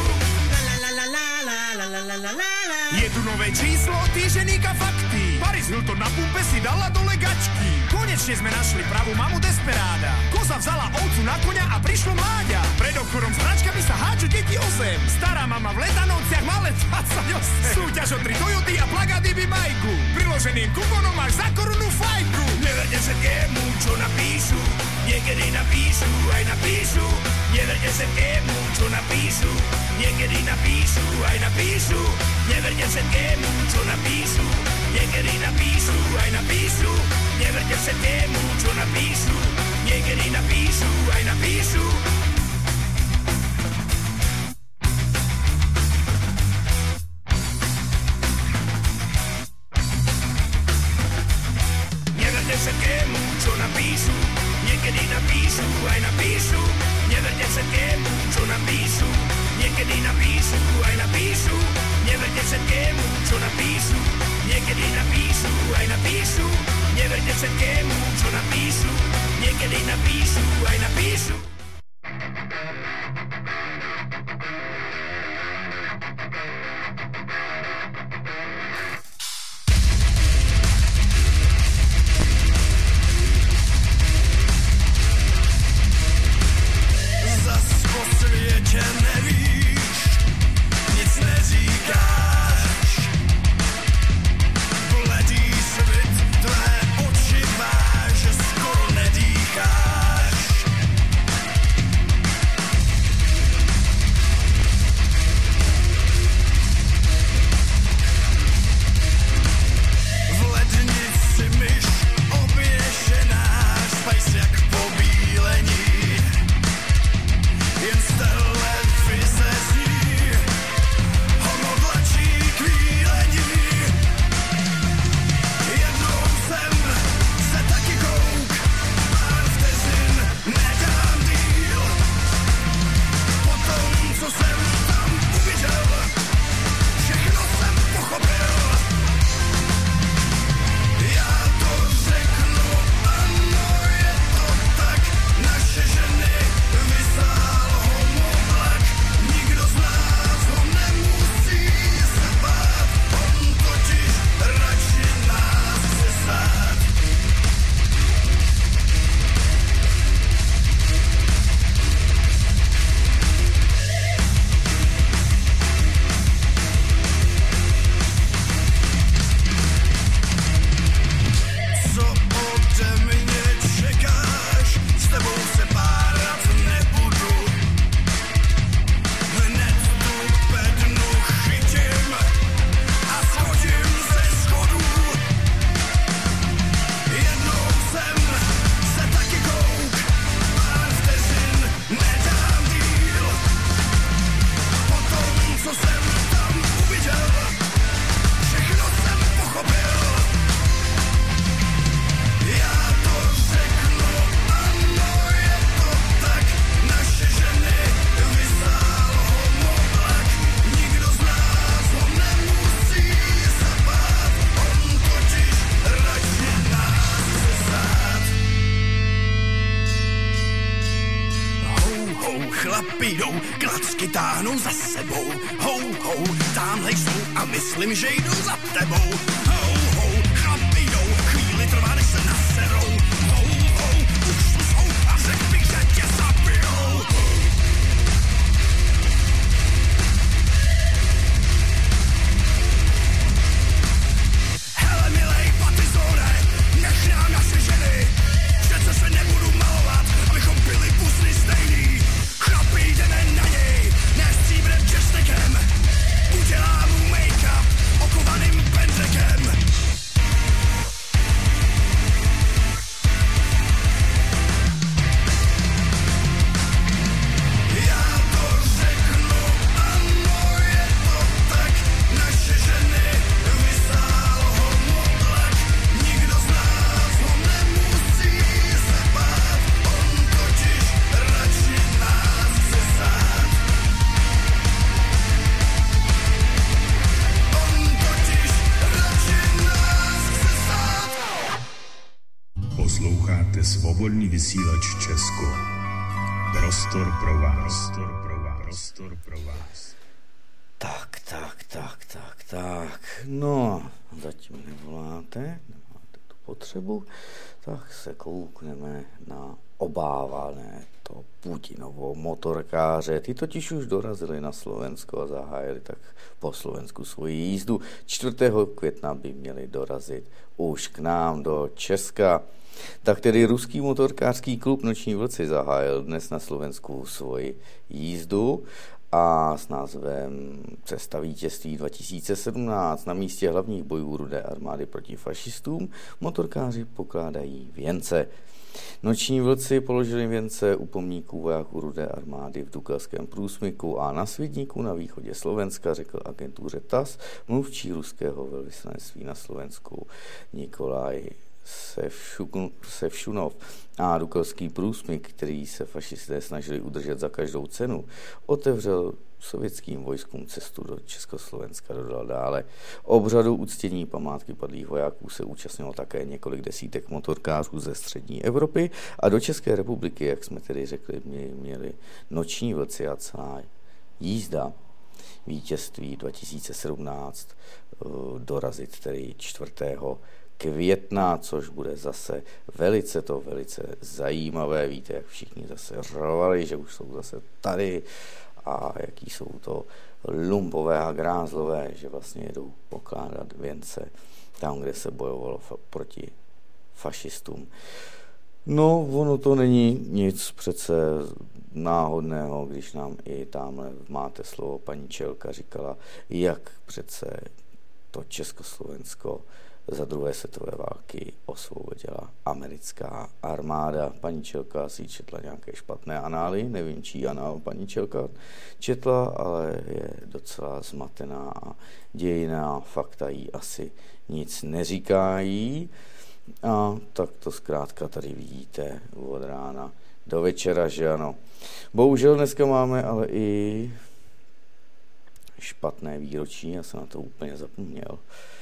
Je tu nové číslo týženíka fakty. Paris Hilton na pumpe si dala dole gačky. Konečne sme našli pravú mamu desperáda. Koza vzala ovcu na koňa a prišlo mláďa. Pred obchodom s hračkami sa háču deti o zem. Stará mama v Letanovciach má let dvadsaťosem. Súťaž o tri Toyoty a plagady by majku. Priloženým kuponom máš za korunu fajku. Neverte všetkému, čo napíšu. Niekedy napíšu, aj napíšu. Neverte všetkému, čo napíšu. Niekedy napíšu, aj napíšu. Neverte všetkému, čo napíšu. Niekedy napíšu, aj napíšu. Neverte všetkému, čo napíšu. Niekedy napíšu, aj napíšu. Neverte všetkému, čo napíšu. Niekedy napíšu, aj napíšu. Neverte všetkému, čo napíšu. Niekedy napíšu, aj napíšu. Neverte všetkému, čo napíšu. Niekedy napíšu, aj napíšu. Neverte všetkému, čo napíšu. Niekedy napíšu, aj napíšu. Zas po sviete nevíš, nic neříkáš. Bledý svit tvé oči váže, skoro nedýcháš. V lednici myš oběšená, spajs jak pobílení. Jen z téhle hou, chlapi jdou, klacky táhnou za sebou. Hou, hou, tamhle jsou a myslím, že jdou za tebou. Hou, hou, chlapi jdou, chvíli trvá, než se naserou. Hou, hou, už tu jsou a řekl bych, že tě zabijou. Hele milej patizone, nech nám naše ženy. Přece se nebudu malovat, abychom byli pusny stejný. Chlapi, jdeme na něj, ne stříbrem česnekem. Udělám mu make-up okovaným pendrekem. Já to řeknu, ano, je to tak. Naše ženy vysál ho modlak. Nikdo z nás ho nemusí se bát. On totiž radši nás chce sát. On totiž radši nás chce sát. Posloucháte Svobodný vysílač Česko. Prostor pro vás. Prostor pro vás. Prostor pro vás. Tak, tak, tak, tak, tak. No, zatím nevoláte, nemáte tu potřebu, tak se koukneme na obávané to Putinovo motorkáře. Ty totiž už dorazili na Slovensko a zahájili tak po Slovensku svoji jízdu. čtvrtého května by měli dorazit už k nám do Česka. Tak tedy ruský motorkářský klub Noční vlci zahájil dnes na Slovensku svoji jízdu a s názvem Cesta vítězství dva tisíce sedmnáct na místě hlavních bojů Rudé armády proti fašistům motorkáři pokládají věnce. Noční vlci položili věnce u pomníků vojáků Rudé armády v Dukelském průsmyku a na Svědníku na východě Slovenska, řekl agentuře T A S mluvčí ruského velvyslanectví na Slovensku Nikolaj Sevšunov. A Dukelský průsmyk, který se fašisté snažili udržet za každou cenu, otevřel sovětským vojskům cestu do Československa, dodal dále. Obřadu uctění památky padlých vojáků se účastnilo také několik desítek motorkářů ze střední Evropy a do České republiky, jak jsme tedy řekli, měli Noční vlci a celá jízda vítězství dva tisíce sedmnáct dorazit tedy čtvrtého května, což bude zase velice to, velice zajímavé. Víte, jak všichni zase řvali, že už jsou zase tady a jaký jsou to lumpové a grázlové, že vlastně jedou pokládat věnce tam, kde se bojovalo fa- proti fašistům. No, ono to není nic přece náhodného, když nám i tamhle máte slovo paní Čelka říkala, jak přece to Československo za druhé světové války osvobodila americká armáda. Paní Čelka si četla nějaké špatné anály, nevím, čí anál paní Čelka četla, ale je docela zmatená a dějinná fakta jí asi nic neříkají. A tak to zkrátka tady vidíte od rána do večera, že ano. Bohužel dneska máme ale i špatné výročí, já jsem na to úplně zapomněl.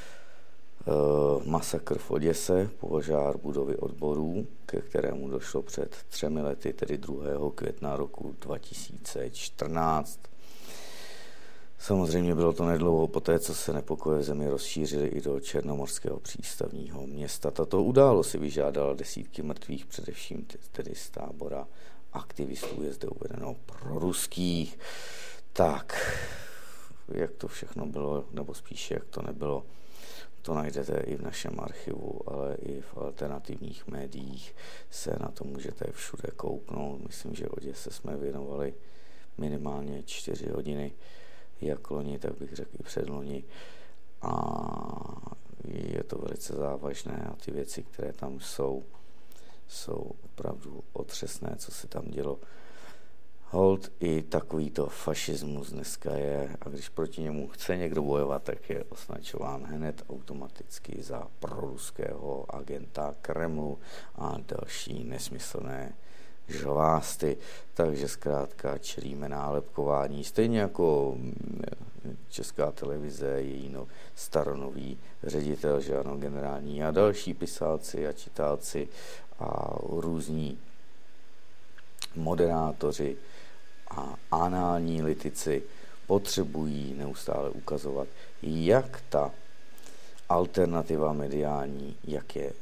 Masakr v Oděse, požár budovy odborů, ke kterému došlo před třemi lety, tedy druhého května roku dva tisíce čtrnáct. Samozřejmě bylo to nedlouho poté, co se nepokoje v zemi rozšířily i do černomorského přístavního města. Tato událost si vyžádala desítky mrtvých, především tedy z tábora aktivistů, je zde uvedeno proruských. Tak, jak to všechno bylo, nebo spíše jak to nebylo, to najdete i v našem archivu, ale i v alternativních médiích se na to můžete všude kouknout. Myslím, že Oděse jsme věnovali minimálně čtyři hodiny, jak loni, tak bych řekl i předloni. A je to velice závažné a ty věci, které tam jsou, jsou opravdu otřesné, co se tam dělo. Hold i takovýto fašismus dneska je a když proti němu chce někdo bojovat, tak je označován hned automaticky za proruského agenta Kremlu a další nesmyslné žvásty. Takže zkrátka čelíme nálepkování. Stejně jako Česká televize, její no, staronový ředitel, že ano, generální a další pisálci a čitálci a různí moderátoři a anální litici potřebují neustále ukazovat, jak ta alternativa mediální, jak je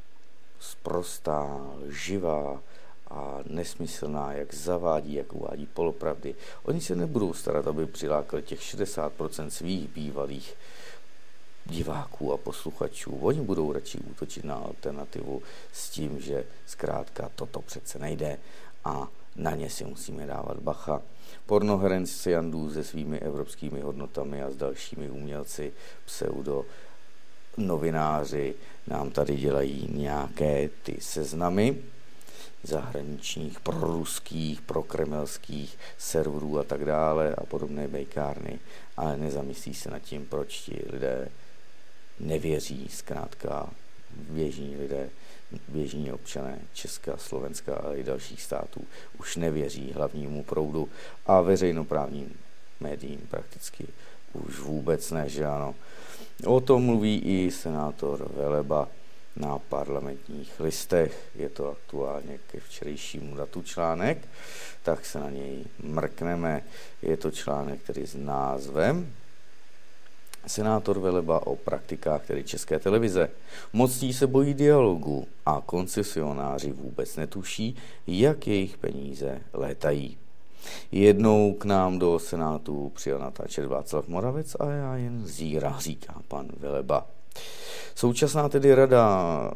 sprostá, živá a nesmyslná, jak zavádí, jak uvádí polopravdy. Oni se nebudou starat, aby přilákali těch šedesát procent svých bývalých diváků a posluchačů. Oni budou radši útočit na alternativu s tím, že zkrátka toto přece nejde a na ně si musíme dávat bacha. Pornoherenciandů se svými evropskými hodnotami a s dalšími umělci, pseudo novináři nám tady dělají nějaké ty seznamy zahraničních, proruských, prokremelských serverů a tak dále a podobné bejkárny, ale nezamyslí se nad tím, proč ti lidé nevěří, zkrátka běžní lidé, běžní občané Česka, Slovenska a i dalších států už nevěří hlavnímu proudu a veřejnoprávním médiím prakticky už vůbec ne, že ano. O tom mluví i senátor Veleba na Parlamentních listech. Je to aktuálně ke včerejšímu datu článek, tak se na něj mrkneme. Je to článek, který s názvem Senátor Veleba o praktikách tedy České televize. Mocní se bojí dialogu a koncesionáři vůbec netuší, jak jejich peníze létají. Jednou k nám do Senátu přijel natáčet Václav Moravec a já jen zírá, říká pan Veleba. Současná tedy rada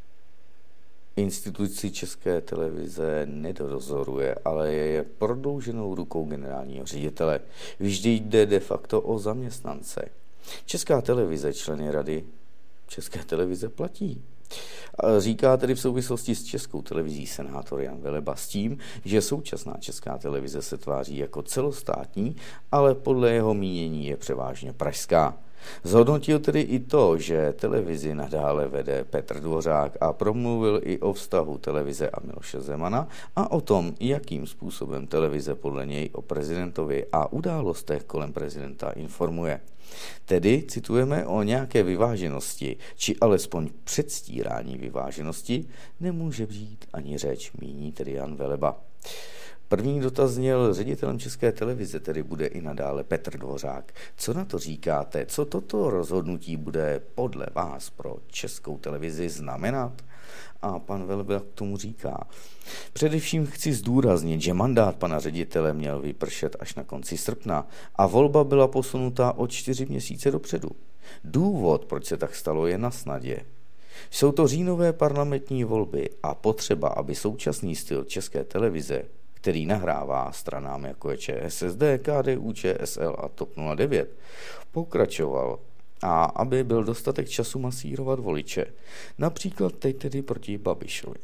instituci České televize nedozoruje, ale je prodlouženou rukou generálního ředitele. Vždy jde de facto o zaměstnance. Česká televize, členy rady České televize platí. Říká tedy v souvislosti s Českou televizí senátor Jan Veleba s tím, že současná Česká televize se tváří jako celostátní, ale podle jeho mínění je převážně pražská. Zhodnotil tedy i to, že televizi nadále vede Petr Dvořák a promluvil i o vztahu televize a Miloše Zemana a o tom, jakým způsobem televize podle něj o prezidentovi a událostech kolem prezidenta informuje. Tedy citujeme o nějaké vyváženosti, či alespoň předstírání vyváženosti, nemůže být ani řeč, míní tedy Jan Veleba. První dotaz zněl, ředitelem České televize tedy bude i nadále Petr Dvořák. Co na to říkáte? Co toto rozhodnutí bude podle vás pro Českou televizi znamenat? A pan Veleba k tomu říká. Především chci zdůraznit, že mandát pana ředitele měl vypršet až na konci srpna a volba byla posunuta o čtyři měsíce dopředu. Důvod, proč se tak stalo, je na snadě. Jsou to říjnové parlamentní volby a potřeba, aby současný styl České televize, který nahrává stranám jako je ČSSD, KDU, ČSL a TOP nula devět, pokračoval a aby byl dostatek času masírovat voliče, například teď tedy proti Babišovi.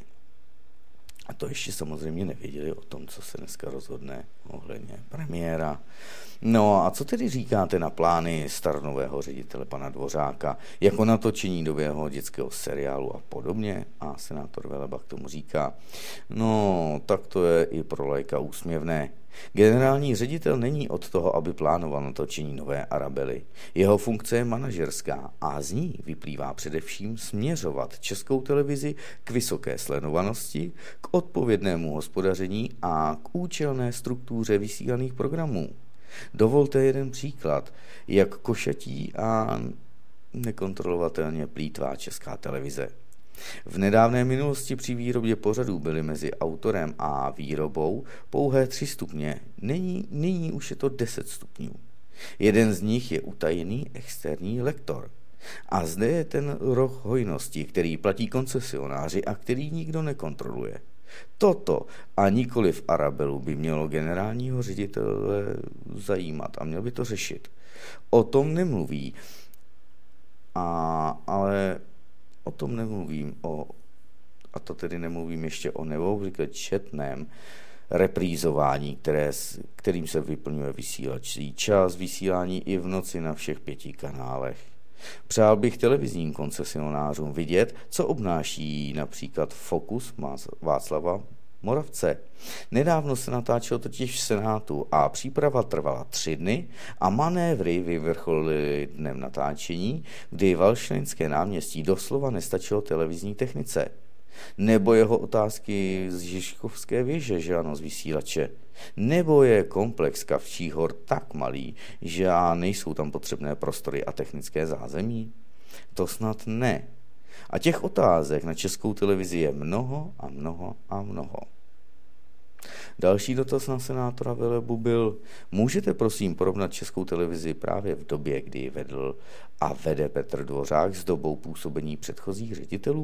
A to ještě samozřejmě nevěděli o tom, co se dneska rozhodne ohledně premiéra. No a co tedy říkáte na plány staronového ředitele pana Dvořáka, jako natočení nového dětského seriálu a podobně? A senátor Veleba k tomu říká, no tak to je i pro laika úsměvné. Generální ředitel není od toho, aby plánoval natočení nové Arabely. Jeho funkce je manažerská a z ní vyplývá především směřovat Českou televizi k vysoké sledovanosti, k odpovědnému hospodaření a k účelné struktuře vysílaných programů. Dovolte jeden příklad, jak košatí a nekontrolovatelně plýtvá Česká televize. V nedávné minulosti při výrobě pořadů byly mezi autorem a výrobou pouhé tři stupně, nyní, nyní už je to deset stupňů. Jeden z nich je utajený externí lektor. A zde je ten roh hojnosti, který platí koncesionáři a který nikdo nekontroluje. Toto a nikoli v Arabelu by mělo generálního ředitele zajímat a měl by to řešit. O tom nemluví, a, ale o tom nemluvím, o, a to tedy nemluvím ještě o neobvykle četném reprízování, které, kterým se vyplňuje vysílací čas, vysílání i v noci na všech pěti kanálech. Přál bych televizním koncesionářům vidět, co obnáší například Fokus Václava Moravce. Nedávno se natáčelo totiž v Senátu a příprava trvala tři dny a manévry vyvrcholily dnem natáčení, kdy Valštejnské náměstí doslova nestačilo televizní technice. Nebo jeho otázky z Žižkovské věže, že ano, z vysílače. Nebo je komplex Kavčích hor tak malý, že nejsou tam potřebné prostory a technické zázemí? To snad ne. A těch otázek na Českou televizi je mnoho a mnoho a mnoho. Další dotaz na senátora Velebu byl: můžete prosím porovnat Českou televizi právě v době, kdy ji vedl a vede Petr Dvořák s dobou působení předchozích ředitelů?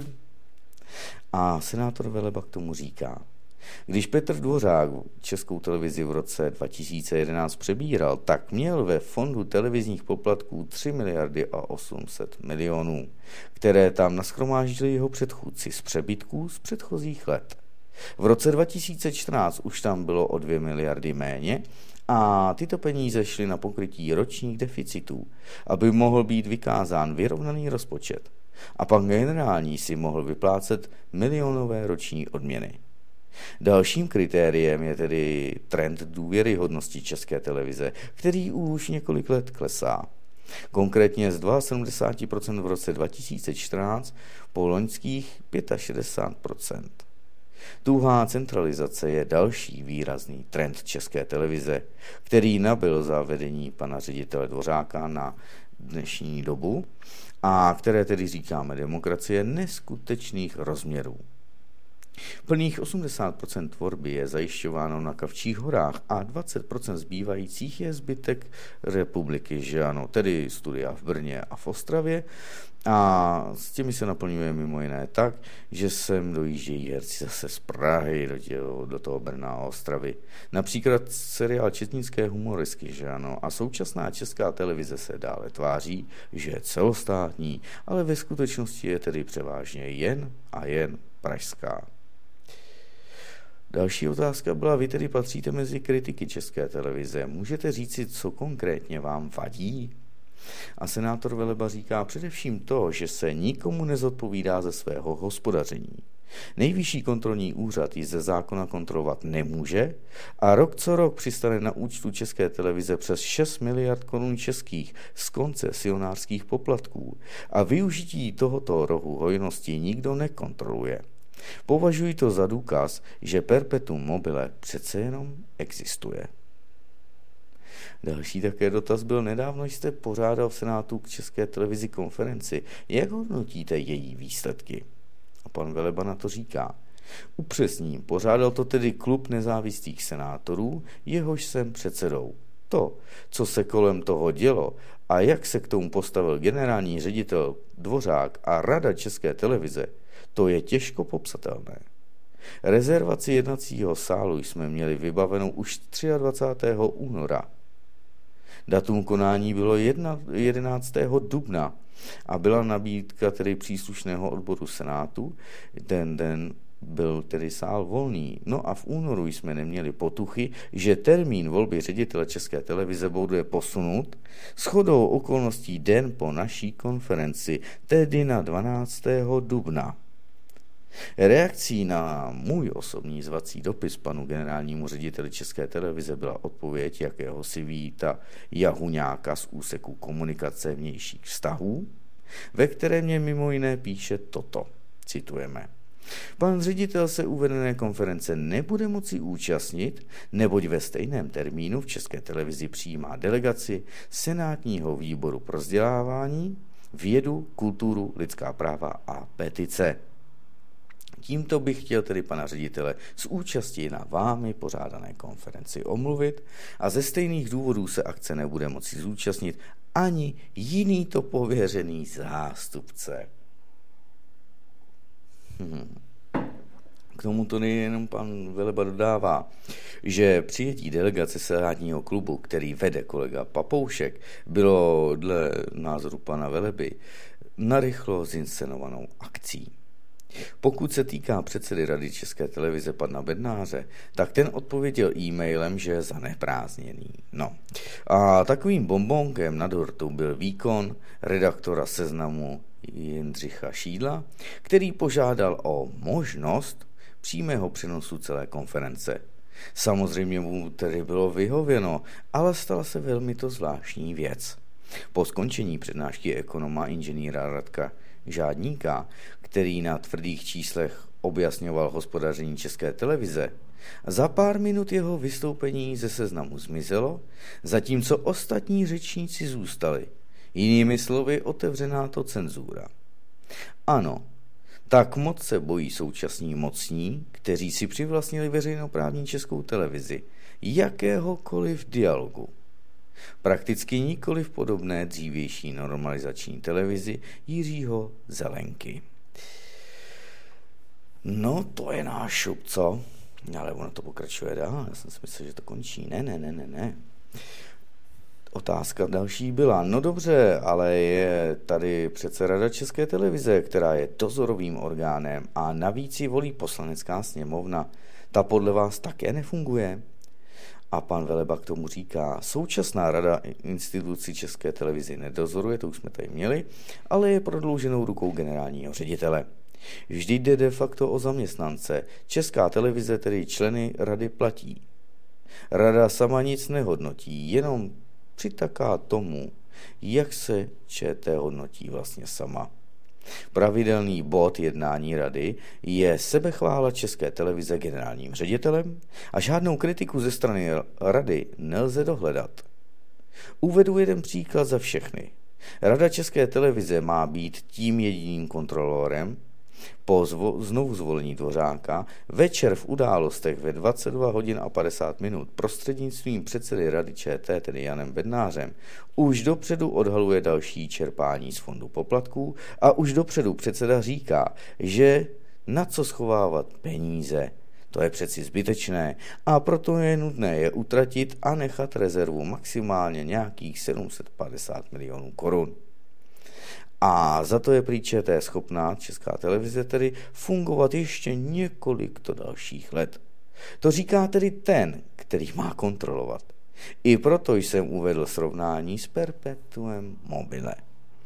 A senátor Veleba k tomu říká: když Petr Dvořák Českou televizi v roce dva tisíce jedenáct přebíral, tak měl ve fondu televizních poplatků tři miliardy a osm set milionů, které tam nashromáždili jeho předchůdci z přebytků z předchozích let. V roce dva tisíce čtrnáct už tam bylo o dvě miliardy méně a tyto peníze šly na pokrytí ročních deficitů, aby mohl být vykázán vyrovnaný rozpočet. A pan generální si mohl vyplácet milionové roční odměny. Dalším kritériem je tedy trend důvěryhodnosti České televize, který už několik let klesá. Konkrétně z sedmdesát dva procent v roce dva tisíce čtrnáct po loňských šedesát pět procent. Tuhá centralizace je další výrazný trend České televize, který nabyl za vedení pana ředitele Dvořáka na dnešní dobu a které tedy říkáme demokracie neskutečných rozměrů. Plných osmdesát procent tvorby je zajišťováno na Kavčích horách a dvacet procent zbývajících je zbytek republiky, že ano, tedy studia v Brně a v Ostravě, a s těmi se naplňuje mimo jiné tak, že sem dojíždějí herci zase z Prahy do, těho, do toho Brna a Ostravy. Například seriál Četnické humorisky, že ano, a současná Česká televize se dále tváří, že je celostátní, ale ve skutečnosti je tedy převážně jen a jen pražská. Další otázka byla: vy tedy patříte mezi kritiky České televize. Můžete říci, co konkrétně vám vadí? A senátor Veleba říká: především to, že se nikomu nezodpovídá ze svého hospodaření. Nejvyšší kontrolní úřad ji ze zákona kontrolovat nemůže a rok co rok přistane na účtu České televize přes šest miliard korun českých z koncesionářských poplatků a využití tohoto rohu hojnosti nikdo nekontroluje. Považuji to za důkaz, že perpetuum mobile přece jenom existuje. Další také dotaz byl: nedávno jste pořádal v Senátu k České televizi konferenci. Jak hodnotíte její výsledky? A pan Veleba na to říká: upřesním, pořádal to tedy klub nezávislých senátorů, jehož jsem předsedou. To, co se kolem toho dělo a jak se k tomu postavil generální ředitel Dvořák a Rada České televize, to je těžko popsatelné. Rezervaci jednacího sálu jsme měli vybavenou už dvacátého třetího února. Datum konání bylo jedenáctého dubna a byla nabídka tedy příslušného odboru Senátu. Ten den byl tedy sál volný. No a v únoru jsme neměli potuchy, že termín volby ředitele České televize bude posunut shodou okolností den po naší konferenci, tedy na dvanáctého dubna. Reakcí na můj osobní zvací dopis panu generálnímu řediteli České televize byla odpověď jakéhosi Víta Jahuňáka z úseku komunikace vnějších vztahů, ve které mě mimo jiné píše toto, citujeme: pan ředitel se uvedené konference nebude moci účastnit, neboť ve stejném termínu v České televizi přijímá delegaci Senátního výboru pro vzdělávání, vědu, kulturu, lidská práva a petice. Tímto bych chtěl tedy pana ředitele z účasti na vámi pořádané konferenci omluvit a ze stejných důvodů se akce nebude moci zúčastnit ani jiný to pověřený zástupce. Hmm. K tomu to nejenom pan Veleba dodává, že přijetí delegace senátního klubu, který vede kolega Papoušek, bylo dle názoru pana Veleby narychlo zinscenovanou akcí. Pokud se týká předsedy Rady České televize pana Bednáře, tak ten odpověděl e-mailem, že je zaneprázdněný. No. A takovým bombonkem na dortu byl výkon redaktora Seznamu Jindřicha Šídla, který požádal o možnost přímého přenosu celé konference. Samozřejmě mu tedy bylo vyhověno, ale stala se velmi to zvláštní věc. Po skončení přednášky ekonoma inženýra Radka Žádníka, který na tvrdých číslech objasňoval hospodaření České televize, za pár minut jeho vystoupení ze seznamu zmizelo, zatímco ostatní řečníci zůstali. Jinými slovy, otevřená to cenzura. Ano, tak moc se bojí současní mocní, kteří si přivlastnili veřejnoprávní Českou televizi, jakéhokoliv dialogu. Prakticky nikoli v podobné dřívější normalizační televizi Jiřího Zelenky. No, to je náš šup, co? Ale ono to pokračuje dál, já jsem si myslel, že to končí. Ne, ne, ne, ne, ne. Otázka další byla, no dobře, ale je tady přece Rada České televize, která je dozorovým orgánem a navíc ji volí Poslanecká sněmovna. Ta podle vás také nefunguje? A pan Veleba k tomu říká, současná rada institucí České televize nedozoruje, to už jsme tady měli, ale je prodlouženou rukou generálního ředitele. Vždy jde de facto o zaměstnance. Česká televize tedy členy rady platí. Rada sama nic nehodnotí, jenom přitaká tomu, jak se ČT hodnotí vlastně sama. Pravidelný bod jednání rady je sebechvála České televize generálním ředitelem a žádnou kritiku ze strany rady nelze dohledat. Uvedu jeden příklad za všechny. Rada České televize má být tím jediným kontrolorem. Po zvo- znovu zvolení Dvořáka večer v Událostech ve dvacet dva hodin a padesát minut prostřednictvím předsedy Rady ČT, tedy Janem Bednářem, už dopředu odhaluje další čerpání z fondu poplatků a už dopředu předseda říká, že na co schovávat peníze, to je přeci zbytečné a proto je nutné je utratit a nechat rezervu maximálně nějakých sedm set padesát milionů korun. A za to je prý ČT schopná, Česká televize tedy, fungovat ještě několik to dalších let. To říká tedy ten, který má kontrolovat. I proto jsem uvedl srovnání s perpetuem mobile.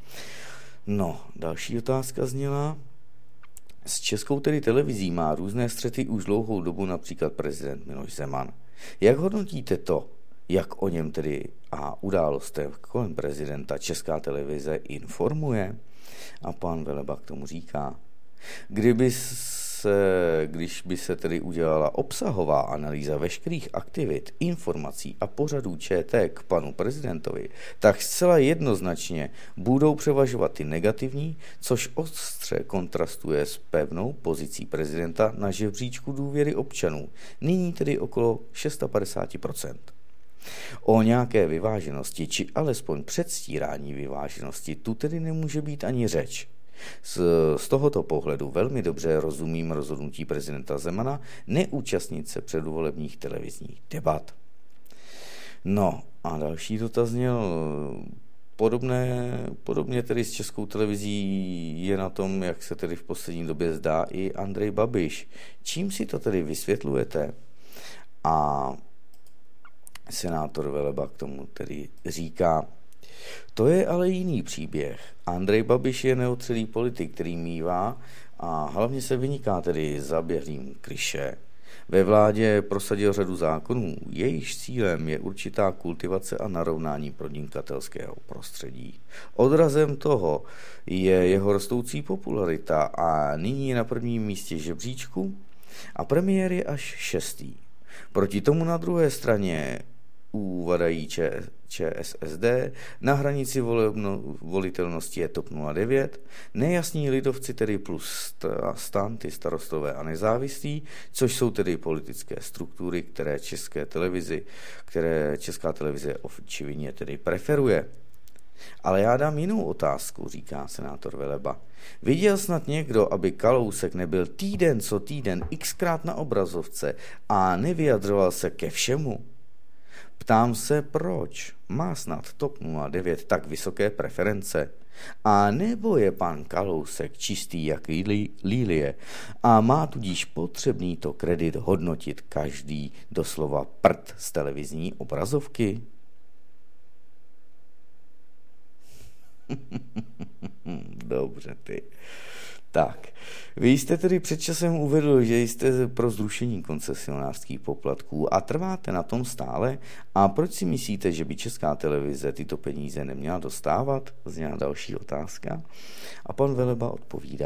No, další otázka zněla. S Českou tedy televizí má různé střety už dlouhou dobu například prezident Miloš Zeman. Jak hodnotíte to, jak o něm tedy a událostech kolem prezidenta Česká televize informuje? A pan Veleba k tomu říká, kdyby se, když by se tedy udělala obsahová analýza veškerých aktivit, informací a pořadů ČT k panu prezidentovi, tak zcela jednoznačně budou převažovat ty negativní, což ostře kontrastuje s pevnou pozicí prezidenta na žebříčku důvěry občanů, nyní tedy okolo padesát šest procent. O nějaké vyváženosti, či alespoň předstírání vyváženosti, tu tedy nemůže být ani řeč. Z, z tohoto pohledu velmi dobře rozumím rozhodnutí prezidenta Zemana neúčastnit se předvolebních televizních debat. No a další dotaz měl podobné, podobně tedy s Českou televizí je na tom, jak se tedy v poslední době zdá, i Andrej Babiš. Čím si to tedy vysvětlujete? A senátor Veleba k tomu tedy říká, to je ale jiný příběh. Andrej Babiš je neotřelý politik, který mívá a hlavně se vyniká tedy zaběhlým klišé. Ve vládě prosadil řadu zákonů, jejichž cílem je určitá kultivace a narovnání podnikatelského prostředí. Odrazem toho je jeho rostoucí popularita a nyní je na prvním místě žebříčku a premiér je až šestý. Proti tomu na druhé straně uvadají ČSSD, na hranici volebno, volitelnosti je TOP nula devět, nejasní lidovci tedy plus stan, ty starostové a nezávislí, což jsou tedy politické struktury, které České televizi, které Česká televize očividně tedy preferuje. Ale já dám jinou otázku, říká senátor Veleba. Viděl snad někdo, aby Kalousek nebyl týden co týden xkrát na obrazovce a nevyjadřoval se ke všemu? Ptám se, proč má snad TOP nula devět tak vysoké preference? A nebo je pan Kalousek čistý jak lílie a má tudíž potřebný to kredit hodnotit každý doslova prd z televizní obrazovky? Dobře ty. Tak, vy jste tedy před časem uvedl, že jste pro zrušení koncesionářských poplatků a trváte na tom stále. A proč si myslíte, že by Česká televize tyto peníze neměla dostávat? Zněla další otázka. A pan Veleba odpovídá.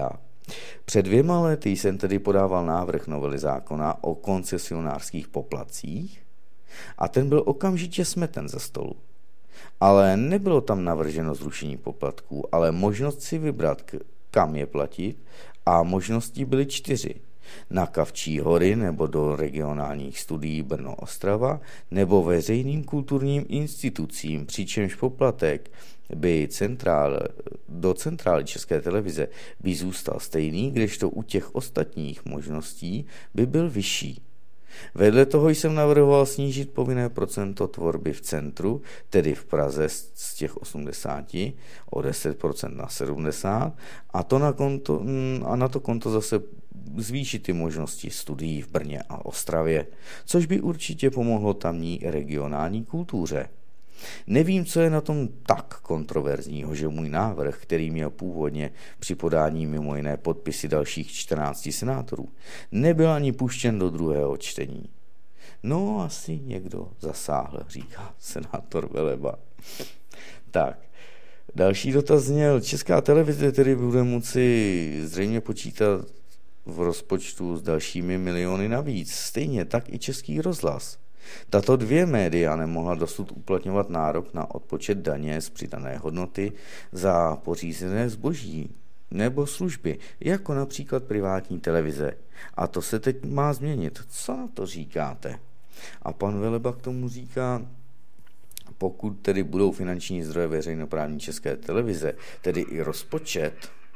Před dvěma lety jsem tedy podával návrh novely zákona o koncesionářských poplatcích a ten byl okamžitě smeten ze stolu. Ale nebylo tam navrženo zrušení poplatků, ale možnost si vybrat, kam je platit, a možnosti byly čtyři. Na Kavčí hory nebo do regionálních studií Brno-Ostrava nebo veřejným kulturním institucím, přičemž poplatek by centrál, do centrály České televize by zůstal stejný, kdežto u těch ostatních možností by byl vyšší. Vedle toho jsem navrhoval snížit povinné procento tvorby v centru, tedy v Praze z těch osmdesáti o deset procent na sedmdesát a, to na konto, a na to konto zase zvýšit ty možnosti studií v Brně a Ostravě, což by určitě pomohlo tamní regionální kultuře. Nevím, co je na tom tak kontroverzního, že můj návrh, který měl původně při podání mimo jiné podpisy dalších čtrnácti senátorů, nebyl ani puštěn do druhého čtení. No, asi někdo zasáhl, říká senátor Veleba. Tak, další dotaz zněl, Česká televize tedy bude moci zřejmě počítat v rozpočtu s dalšími miliony navíc, stejně tak i Český rozhlas. Tato dvě média nemohla dosud uplatňovat nárok na odpočet daně z přidané hodnoty za pořízené zboží nebo služby, jako například privátní televize. A to se teď má změnit. Co na to říkáte? A pan Veleba k tomu říká, pokud tedy budou finanční zdroje veřejnoprávní České televize, tedy i rozpočet,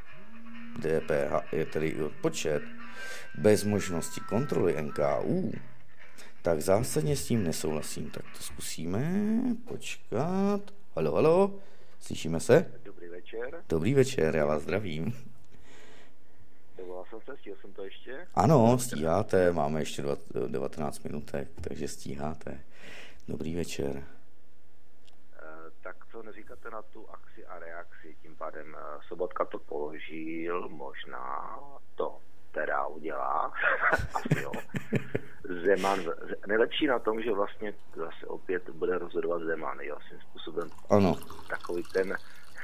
D P H je tedy i odpočet, bez možnosti kontroly N K U, tak zásadně s tím nesouhlasím. Tak to zkusíme počkat. Halo, halo, slyšíme se? Dobrý večer. Dobrý večer, já vás zdravím. Dovolal jsem se, stihl jsem to ještě? Ano, stíháte, máme ještě devatenáct minutek, takže stíháte. Dobrý večer. E, tak co neříkáte na tu akci a reakci? Tím pádem Sobotka to položil, možná to teda udělá, asi jo. Zeman, nejlepší na tom, že vlastně zase opět bude rozhodovat Zeman, jo, svým způsobem. Ano. Takový ten,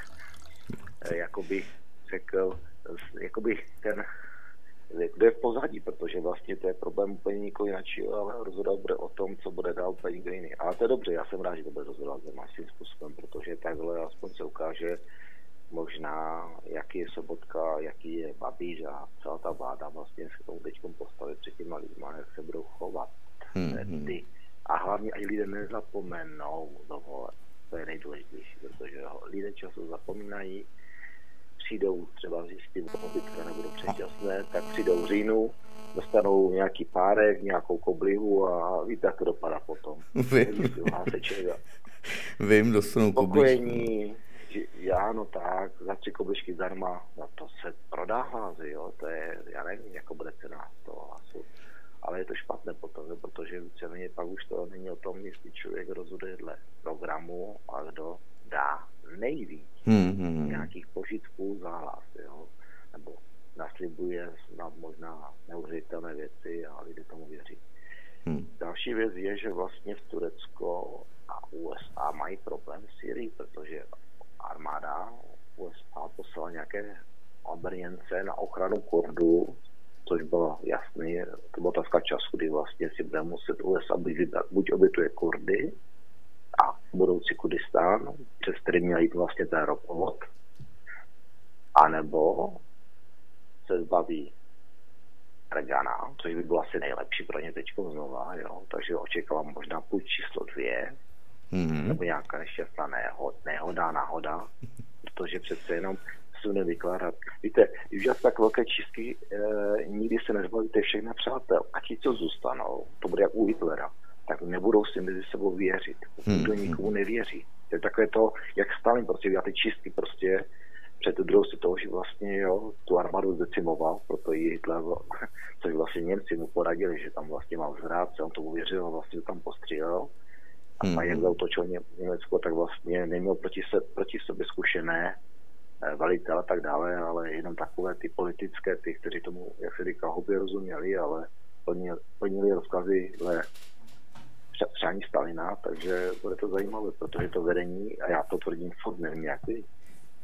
jakoby řekl, jakoby ten, kdo je v pozadí, protože vlastně to je problém úplně nikoho jiného, ale rozhodovat bude o tom, co bude dál úplně někdo jiný. Ale to je dobře, já jsem rád, že to bude rozhodovat Zeman svým způsobem, protože takhle aspoň se ukáže možná, jaký je Sobotka, jaký je Babiš a celá ta vláda vlastně se tomu teďkom postavit před těma lidma, jak se budou chovat. Hmm. Ty. A hlavně, ať lidé nezapomenou tohle, to je nejdůležitější, protože lidé často zapomínají, přijdou třeba zjistit, že obytka nebudou předčasné, tak přijdou v říjnu, dostanou nějaký párek, nějakou koblihu a víte, jak to dopadá potom. Vím. Vím, dostanou koblihu. Já, no tak, za tři koblišky zdarma, no to se prodá hlázy, jo, to je, já nevím, jako bude cena toho hlasu, ale je to špatné potom, protože víceméně pak už to není o tom, jestli člověk rozhoduje dle programu a kdo dá nejvíc hmm, hmm. nějakých požitků za hlas, jo, nebo naslibuje snad možná neuvěřitelné věci a lidé tomu věří. Hmm. Další věc je, že vlastně v Turecko a U S A mají problém s Syrií, protože armáda U S A poslala nějaké obrněnce na ochranu Kurdů, což bylo jasný, to byla otázka času, kdy vlastně si bude muset U S A buď, buď obětuje Kurdy a budoucí Kurdistán, přes který měl jít vlastně ten ropovod, anebo se zbaví Regana, což by bylo asi nejlepší pro ně teďko znova, jo, takže očekávám možná půjď číslo dvě, mm-hmm. nebo nějaká nešťastná nehod, nehoda, náhoda, protože přece jenom se nevykládat. Víte, když dělat tak velké čistky, e, nikdy se nezbavíte všech nepřátel. A ti, co zůstanou, to bude jak u Hitlera, tak nebudou si mezi sebou věřit. Nikdo mm-hmm. nikomu nevěří. To je takové to, jak Stalin prostě dělá ty čistky prostě před tu druhou světovou, že vlastně jo, tu armádu zdecimoval, proto i Hitler, což vlastně Němci mu poradili, že tam vlastně mal zrádce, on tomu věřil, vlastně to tam postřílel. A mm. jak zautočil Německo, tak vlastně neměl proti, se, proti sobě zkušené eh, velitele a tak dále, ale jenom takové ty politické, ty, kteří tomu, jak se říká, hubě rozuměli, ale plnili, plnili rozkazy dle přání Stalina, takže bude to zajímavé, protože to vedení, a já to tvrdím furt, nevím jak vy,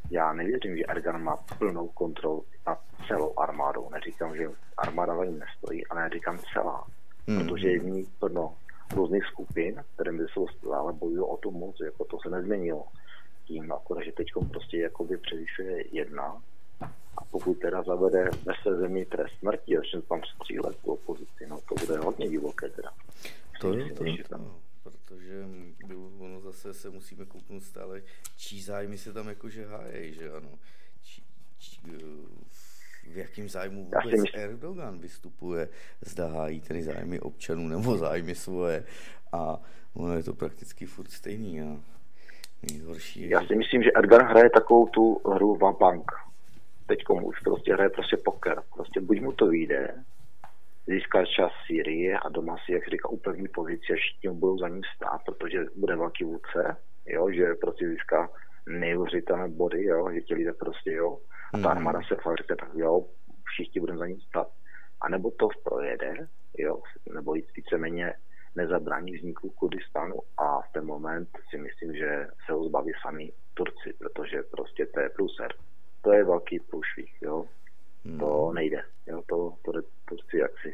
já nevěřím, že Erdogan má plnou kontrolu nad celou armádou. Neříkám, že armáda za ním nestojí, ale neříkám celá. Mm. Protože je v ní plno různých skupin, které by jsou stále bojují o tu moc, jako to se nezměnilo. Tím akorát, že teď prostě jakoby převyšuje jedna a pokud teda zavede ve své zemi trest smrti a začne tam střílet tu opozici, no to bude hodně divoké teda. To je to, to, protože ono zase se musíme kouknout stále, čí zájmy se tam jakože hájejí, že ano. Či, či, v jakém zájmu vůbec myslím... Erdogan vystupuje, zda hájí tedy zájmy občanů nebo zájmy svoje a ono je to prakticky furt stejný a nejhorší je, já si myslím, že Erdogan hraje takovou tu hru vabank. Teďkom už prostě hraje prostě poker. Prostě buď mu to vyjde, získá čas Sýrii a doma si, jak říká, upevní pozici a všichni budou za ním stát, protože bude velký vůdce, jo, že prostě získá neuvěřitelné body, jo, že ti lidé prostě, jo, a ta armáda se fakt říká, tak jo, všichni budeme za ním stát. A nebo to projede, jo, nebo jít víceméně nezabrání vzniku Kurdistánu a v ten moment si myslím, že se ho zbaví sami Turci, protože prostě to je průser. To je velký průšvih, jo. Hmm. To nejde, jo, to, to jde Turci jaksi.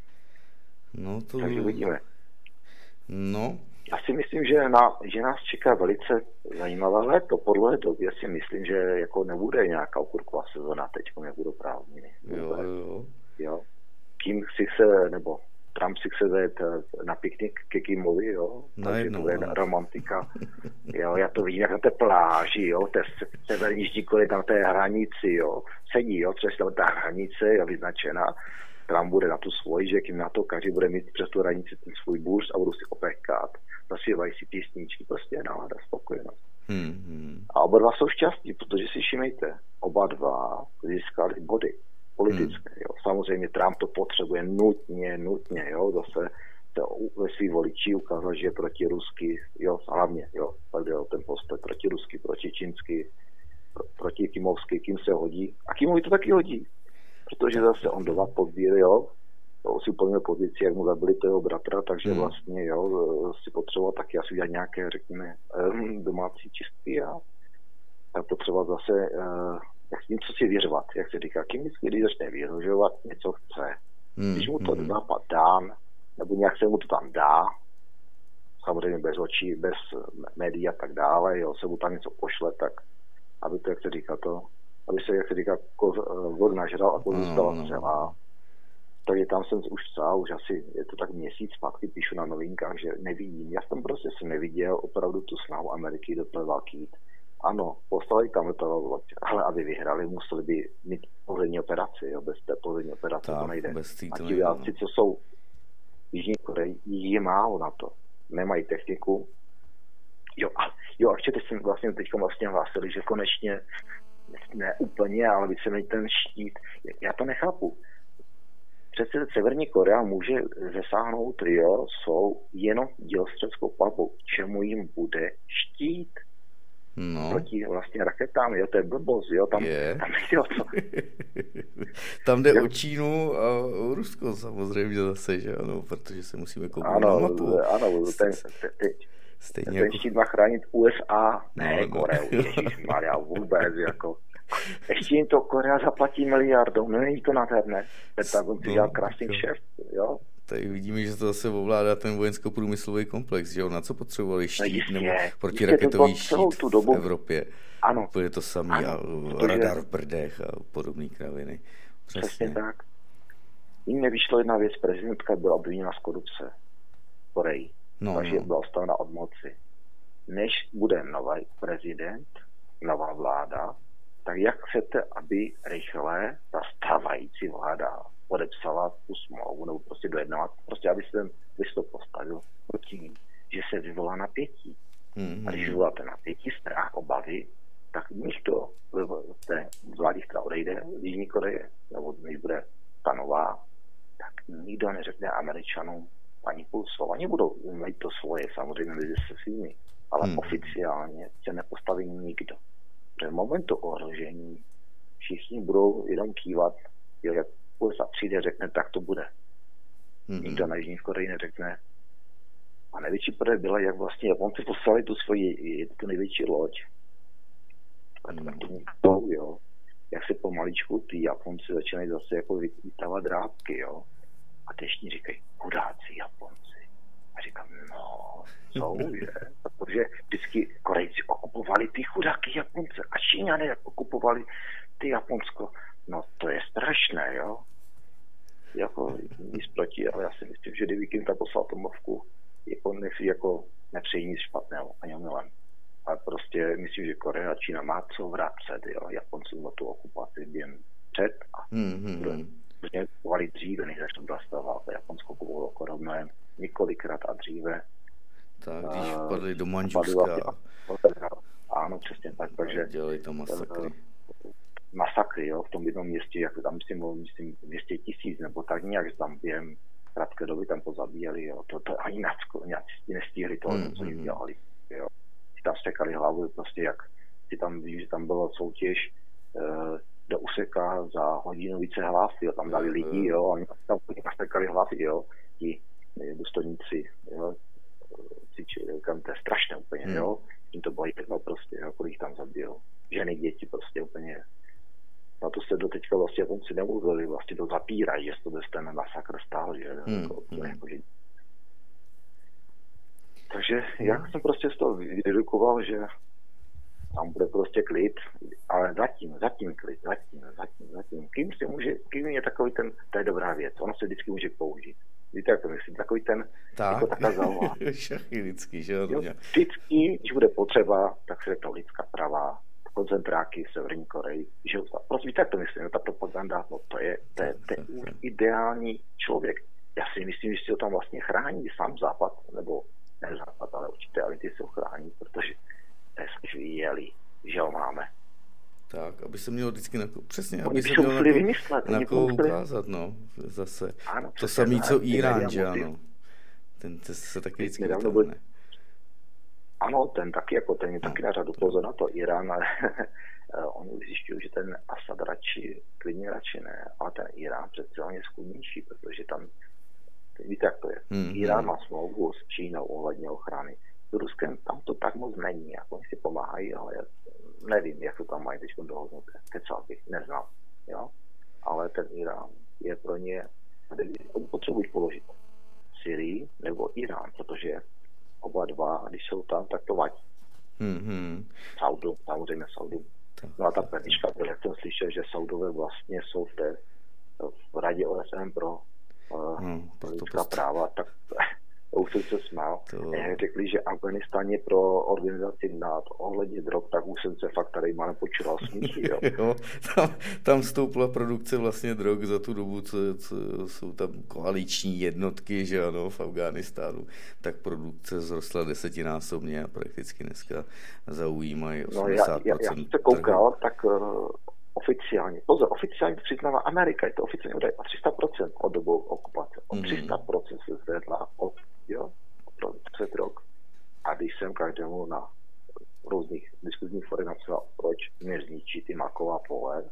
No to... Takže uvidíme. No. Já si myslím, že, na, že nás čeká velice zajímavé léto. Po dlouhé době si myslím, že jako nebude nějaká okurková sezona teď, jak budou prázdniny. Jo, jo. Jo. Kým si se, nebo Trump si chce zajet na piknik ke Kimovi, jo. Takže to je romantika. Jo, já to vidím jak na té pláži, jo, té severní Jižní Koreji, tam té hranici, jo. Sedí, jo, přes tam ta hranice je vyznačena. Trump bude na tu svoji, že kým na to, každý bude mít přes tu hranici ten svůj burš a budou si opékat. Zaspívají si písničky, prostě nálada, spokojenost. Hmm, hmm. A oba dva jsou šťastní, protože si všimejte, oba dva získali body politické, hmm. jo. Samozřejmě Trump to potřebuje nutně, nutně, jo, zase to ve svých voličí ukázal, že je protirusky, jo, hlavně, jo, tak jde o ten postoj protirusky, protičínsky, pro, proti Kimovský, kým se hodí. A Kimovi to taky hodí, protože zase on doma podbíl, jo, to si uplnil pozici, jak mu zabili toho bratra, takže hmm. vlastně, jo, si potřeboval taky asi udělat nějaké, řekněme, domácí čistky a, a potřeboval zase uh, jak něco si vyřvat, jak se říká, kým vždycky, když začne vyřovat, něco chce. Hmm. Když mu to hmm. nápad dán, nebo nějak se mu to tam dá, samozřejmě bez očí, bez médií a tak dále, jo, se mu tam něco pošle, tak aby to, jak se říká to, aby se, jak se říká, vod nažral a koz zůstala no, no, no. Takže tam jsem už psal, už asi je to tak měsíc zpátky, píšu na novinkách, že nevidím. Já jsem prostě jsem neviděl opravdu tu snahu Ameriky do té války jít. Ano, poslali tam letadlo loď, ale aby vyhrali, museli by mít pozemní operaci, jo, bez té pozemní operace tak, to nejde. A ti vojáci, co jsou v Jižní Koreji, je málo na to. Nemají techniku. Jo, a, jo, a ještě teď jsem vlastně teď vlastně hlásili, že konečně ne úplně, ale víceméně ten štít, já to nechápu. Přece Severní Korea může zasáhnout, jo, jsou jenom dělostřelskou palbou. Čemu jim bude štít? No. Proti vlastně raketám, jo, to je blbost, jo, tam, je. tam jde o to. Tam jde jo. o Čínu a o Rusko samozřejmě zase, že ano, protože se musíme kouknout na mapu. Ano, ten, ten, Stejně ten jako... štít má chránit U S A, ne, no, Koreu, no. Ježišmarja, vůbec, jako. Ještě jim to Korea zaplatí miliardou, no není to nádherné. Pentagon si dělal krásný kšeft, jo. Tady vidíme, že to zase ovládá ten vojensko-průmyslový komplex, že jo, na co potřebovali štít no, nebo protiraketový štít tu dobu. v Evropě. Ano. To je to samé a protože... radar v brdech a podobné kraviny. Přesně. Přesně tak. Jim nevyšlo jedna věc, prezidentka byla obviněna z korupce v Koreji, no, takže no. byla odstavena od moci. Než bude nový prezident, nová vláda, tak jak chcete, aby rychle ta stávající vláda podepsala tu smlouvu, nebo prostě dojednat, prostě aby se ten listop postavil proti, že se vyvolá napětí. Mm-hmm. A když vyvoláte napětí, strach, obavy, tak nikdo v té vládě, která odejde z Jižní Koreje, nebo než bude ta nová, tak nikdo neřekne Američanům ani půl slova. Oni budou mít to svoje, samozřejmě mezi se svými, ale mm. oficiálně se nepostaví nikdo. V momentu ohrožení všichni budou jenom kývat, jo, jak U S A přijde, řekne, tak to bude. Mm-hmm. Nikdo na Jižní Koreji neřekne. A největší projekt byla, jak vlastně Japonci poslali tu svoji, tu největší loď, to, jo. Jak se pomaličku ty Japonci začínají zase jako vytávat drápky, jo. A teď říkají, chudáci Japonci. A říkám, no, jsou, že? Protože vždycky Korejci okupovali ty chudáky Japonce a Číňané okupovali ty Japonsko. No to je strašné, jo. Jako nic proti, ale já si myslím, že kdyby Kim tam poslal atomovku, jako nechci jako nepřeji nic špatného, ani omylem. Ale prostě myslím, že Korea a Čína má co vracet, jo. Japoncům na tu okupaci během před a mm-hmm. protože kupovali dříve, než začnou zastavovat. Japonsko kupovalo okolo mnohem několikrát a dříve. Tak, když vpadli do Mandžuska. Ano, přesně tak, takže dělali to masakry. Masakry, jo, v tom jednom městě, jako tam myslím, myslím dvě stě tisíc, nebo tak nějak tam během krátké doby tam pozabíjeli, jo. To, to ani nacisti nestihli to, mm, co jim dělali, jo. Si tam stekali hlavu, prostě jak si tam víš, že tam byla soutěž e, do úseka za hodinu více hlav, jo, tam dali lidi, jo, a oni tam nastekali hlavy, jo, ti důstojníci, jo, cvičili, kam to je strašné úplně, mm. jo, jim to bylo jedno prostě, jo, kolik tam zabil, ženy, děti, prostě úplně. Na to se do teďka vlastně Japonci nemluvili, vlastně to zapírají, že to ten masakr stál, že mm. jako, mm. jako, že... Takže já jsem prostě z toho vydedukoval, že tam bude prostě klid, ale zatím, zatím klid, zatím, zatím, zatím. Kým se může, kým je takový ten, to je dobrá věc, ono se vždycky může použít. Víte, jak to myslím, takový ten, tak. jako taková zauha. Šachy vždycky, že jo? Vždycky, když bude potřeba, tak se to lidská práva, koncentráky v Severní Koreji, že jo? Prostě víte, jak to myslím, ta propaganda, no to je, to je, to je ideální člověk. Já si myslím, že si ho tam vlastně chrání sám Západ, nebo ne Západ, ale určitě elity se ho chrání, protože to je skvělý, že ho máme. Tak, aby se mělo vždycky na přesně, Oni aby se mělo na, vymyslet, na koho ukázat, no, zase. Ano, to samý, co Irán, že ano. Ten, ten se taky vždycky vytáhne. Ano, ten taky, jako ten je taky na řadu pozor na to Irán, ale oni zjišťují, že ten Asad radši, klidně radši ne, ale ten Irán přece on je schudnější, protože tam, víte, jak to je. Mm-hmm. Irán má smlouvu s Čínou ohledně ochrany. S Ruskem tam to tak moc není, jako oni si pomáhají, ale já nevím, jak to tam mají teď dohodnuté. Kecal bych, neznám, jo. Ale ten Irán je pro ně, potřebují položit Syrii nebo Irán, protože oba dva, když jsou tam, tak to vadí. Mm-hmm. Saudu, samozřejmě Saudu. No a ta pernička, jak jsem slyšel, že Saudové vlastně jsou v, té, v radě O S N pro uh, hmm, lidská práva, tak už jsem se smál. To... Řekli, že Afganistán je pro organizaci nad ohledně drog, tak už jsem se fakt tady mám počíval smíchy. Jo. jo, tam, tam stoupla produkce vlastně drog za tu dobu, co, co jsou tam koaliční jednotky, že ano, v Afghánistánu, tak produkce zrostla desetinásobně a prakticky dneska zaujímají osmdesát procent. No já, já, já jsem se koukal, tak uh, oficiálně, pozor, oficiálně přiznává Amerika, je to oficiálně údaj o tři sta procent od dobu okupace, o tři sta procent se zvedla od, jo, od před rok. A když jsem každému na různých diskuzních forech napsal, proč nezničí ty maková pole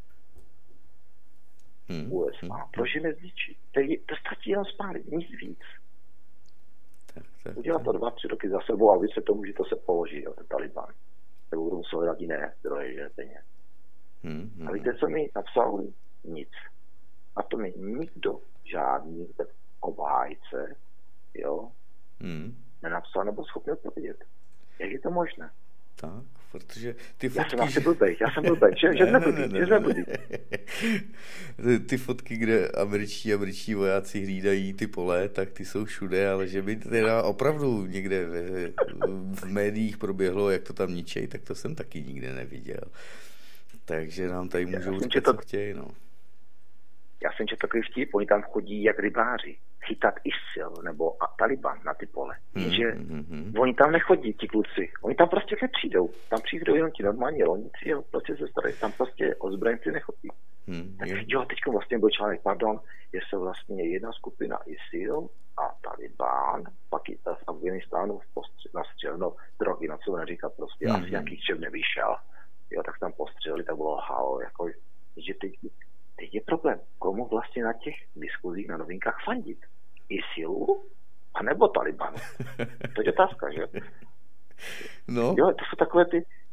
hmm. U S A, hmm. proč je nezničí? To, je, to stačí jenom spálit, nic víc. Tak, tak, udělat to dva, tři roky za sebou a víc se tomu, že to se položí, jo, ten Taliban. Tak budou muset hledat jiné zdroje, že peněz. Hmm, hmm. A víte, co mi napsal? Nic. A to mi nikdo, žádný obhájce, jo, hmm. nenapsal nebo schopný odpovědět. Jak je to možné? Tak, protože ty fotky... Já jsem že... blbej, já jsem blbej, že, že jsme blbý, že jsme blbý. Ty fotky, kde američtí američtí vojáci hlídají ty pole, tak ty jsou všude, ale že by teda opravdu někde v, v médiích proběhlo, jak to tam ničej, tak to jsem taky nikde neviděl. Takže nám tady můžou říct, co chtějí, no. Já jsem četl takový vtip, oni tam chodí jak rybáři, chytat ISIL nebo Taliban na ty pole. Jenže mm, mm, oni tam nechodí, ti kluci. Oni tam prostě nepřijdou. Tam přijdou jenom ti normální rolníci a prostě se starají. Tam prostě ozbrojenci nechodí. Mm, tak je. Jo, teď vlastně byl článek, pardon, je se vlastně jedna skupina ISIL a Taliban, pak i z Afganistánu nastřeleno drogy, na co neříkat prostě, mm, asi nějaký čem nevyšel. Jo, tak tam postřelili, tak bylo halo, jako, že teď, teď je problém, komu vlastně na těch diskuzích na novinkách fandit? ISILu? A nebo Talibanu? To je otázka, že? No. Jo, to jsou takové ty,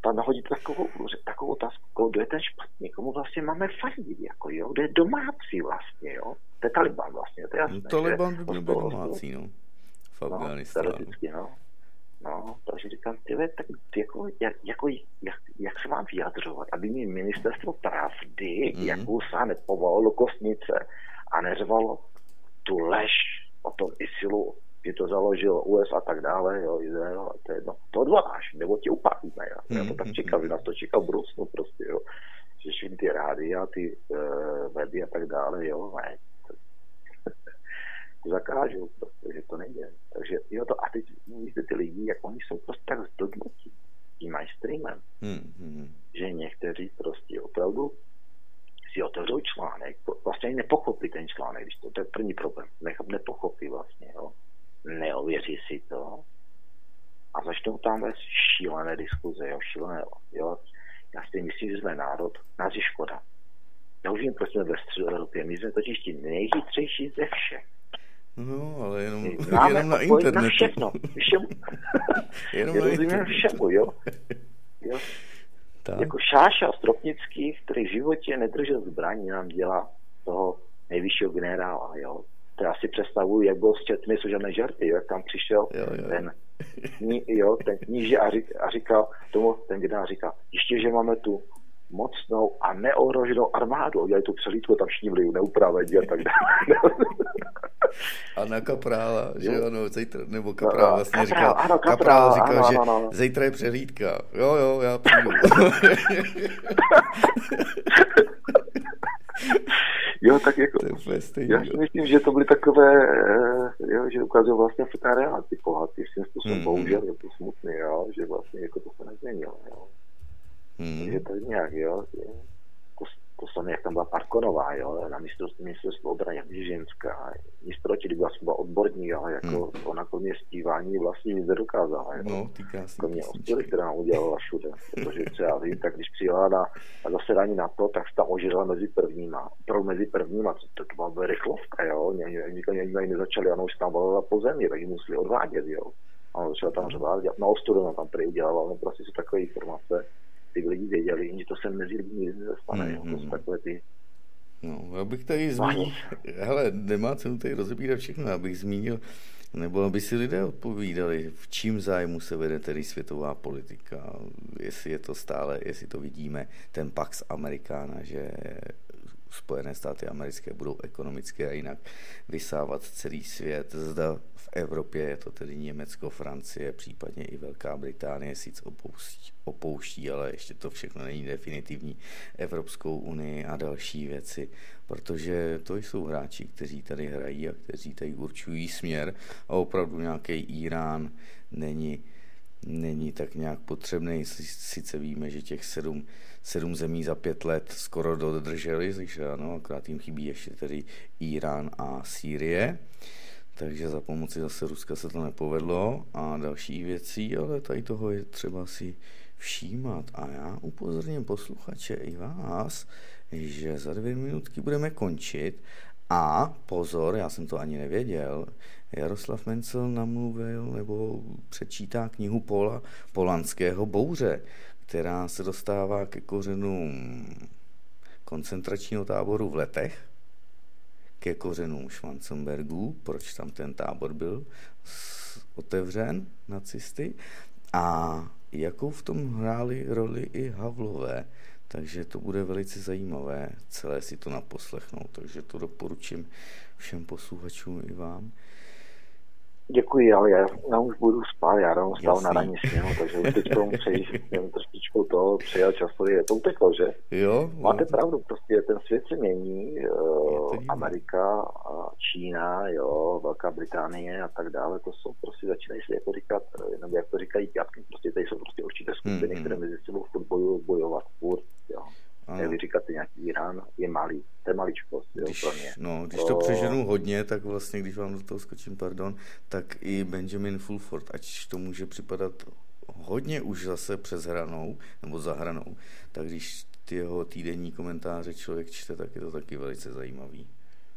tam nahodit takovou, takovou otázku, kdo je ten špatný, komu vlastně máme fandit, jako jo, kdo je domácí vlastně, jo, to je Taliban vlastně, to je jasné. No, Taliban by byl domácí, no, v Afghánistánu. No, no. No, takže říkám, tyhle, tak jako, jak, jako, jak, jak se mám vyjadřovat, aby mi ministerstvo pravdy, mm. jakou se nepovolalo do kostnice a neřvalo tu lež o tom ISILu, že to založil U S A a tak dále, jo, Izrael, to je jedno, to odvoláš, nebo tě upálíme, já, já to tak čekal, že nás to čeká v budoucnu prostě, jo, že všechny ty rády a ty uh, weby a tak dále, jo, ne, to zakážou, protože to nejde. Takže jo, to a teď vidíte ty lidi, jak oni jsou prostě tak zdodnutí tím mainstreamem, hmm, hmm. že někteří prostě opravdu si otevřou článek, vlastně ani nepochopí ten článek, když to, to je první problém, Nechop, nepochopí vlastně, jo, neověří si to a začnou tam vést šílené diskuze, jo, šílené, jo, já si myslím, že jsme národ, nás je škoda. Já už vím, proč jsme ve středu Evropě, my jsme totiž ti nejchytřejší ze všech. No, ale jenom, jenom na internetu. Na všechno. Všemu. jenom na internetu. Všemu, jo. jo. Jako Šáša Stropnický, který v životě nedržel zbraní, nám dělá toho nejvyššího generála, jo. To já si představuju, jak byl sčet, nejsou žádné žarty, jo, jak tam přišel jo, jo. ten jo, ten kníže a, řík, a říkal tomu, ten generál říkal, ještě, že máme tu mocnou a neohroženou armádu, udělali tu přelídku, tam šnívli, neupravení a tak dále. A na kaprála, že jo, no, zítra, nebo kaprál no, vlastně kaprál, říkal, ano, kaprál, kaprál říkal, ano, že ano, ano. zítra je přehlídka. Jo, jo, já přijdu. Jo, tak jako, stejný, já si myslím, že to byly takové, jo, že ukazují vlastně ta reality pohatý, v tím způsobem, mm-hmm. bohužel je to smutný, jo, že vlastně jako to se nezměnilo, jo. Mm. Takže tak nějak, jo, to, to samé, jak tam byla Parkonová, jo, na ministerstvu obrany, jak ženská, nic proti, kdyby vlastně byla odborník, ale jako mm. ona kromě zpívání vlastně nic nedokázala, jo. No, ty krásný kromě ostily, která nám udělala všude, protože co já vím, tak když přijela na, na zasedání na to, tak se tam ožírala mezi prvníma, pro mezi prvníma, to, to byla rychlovka, jo, nikdy ani nezačali, ona už tam volala po zemi, tak ji museli odvádět, jo. A ona začala tam řvát, na ostudu tam prý udělala, no prostě jsou takové informace, ty lidi věděli, že to se mezi lidmi nic nestane, mm-hmm. to jsou takové ty... No, já bych tady zmínil, hele, nemá cenu tady rozebírat všechno, abych zmínil, nebo aby si lidé odpovídali, v čím zájmu se vede tedy světová politika, jestli je to stále, jestli to vidíme, ten Pax Americana, že Spojené státy americké budou ekonomicky a jinak vysávat celý svět. Zda v Evropě je to tedy Německo, Francie, případně i Velká Británie sice opouští, opouští, ale ještě to všechno není definitivní, Evropskou unii a další věci, protože to jsou hráči, kteří tady hrají a kteří tady určují směr a opravdu nějaký Irán není není tak nějak potřebný. Sice víme, že těch sedm, sedm zemí za pět let skoro dodrželi, takže ano, akorát jim chybí ještě tedy Irán a Sýrie, takže za pomoci zase Ruska se to nepovedlo a další věcí, ale tady toho je třeba si všímat. A já upozorním posluchače i vás, že za dvě minutky budeme končit a pozor, já jsem to ani nevěděl, Jaroslav Mencel namluvil nebo přečítá knihu Paula Polanského Bouře, která se dostává ke kořenům koncentračního táboru v Letech, ke kořenům Schwarzenbergů, proč tam ten tábor byl otevřen nacisty a jakou v tom hráli roli i Havlové. Takže to bude velice zajímavé celé si to naposlechnout, takže to doporučím všem posluchačům i vám. Děkuji, ale já, já už budu spát, já ráno stál na raní sněhu, takže už teď tomu přejít trošičku toho přejel časově, to uteklo, že? Jo. Máte jo. pravdu, prostě ten svět se mění, uh, Amerika, Čína, jo, Velká Británie a tak dále, to jsou prostě, začínají se jako říkat, nebo jak to říkají pětky, prostě tady jsou prostě určité skupiny, mm-hmm. které mezi sebou furt bojují, bojovat furt, jo. Jak vy říkáte, nějaký Irán je malý, to je maličkost, jo, když, pro mě. No, když to přeženu hodně, tak vlastně, když vám do toho skočím, pardon, tak i Benjamin Fulford, ať to může připadat hodně už zase přes hranou, nebo za hranou, tak když ty jeho týdenní komentáře člověk čte, tak je to taky velice zajímavý.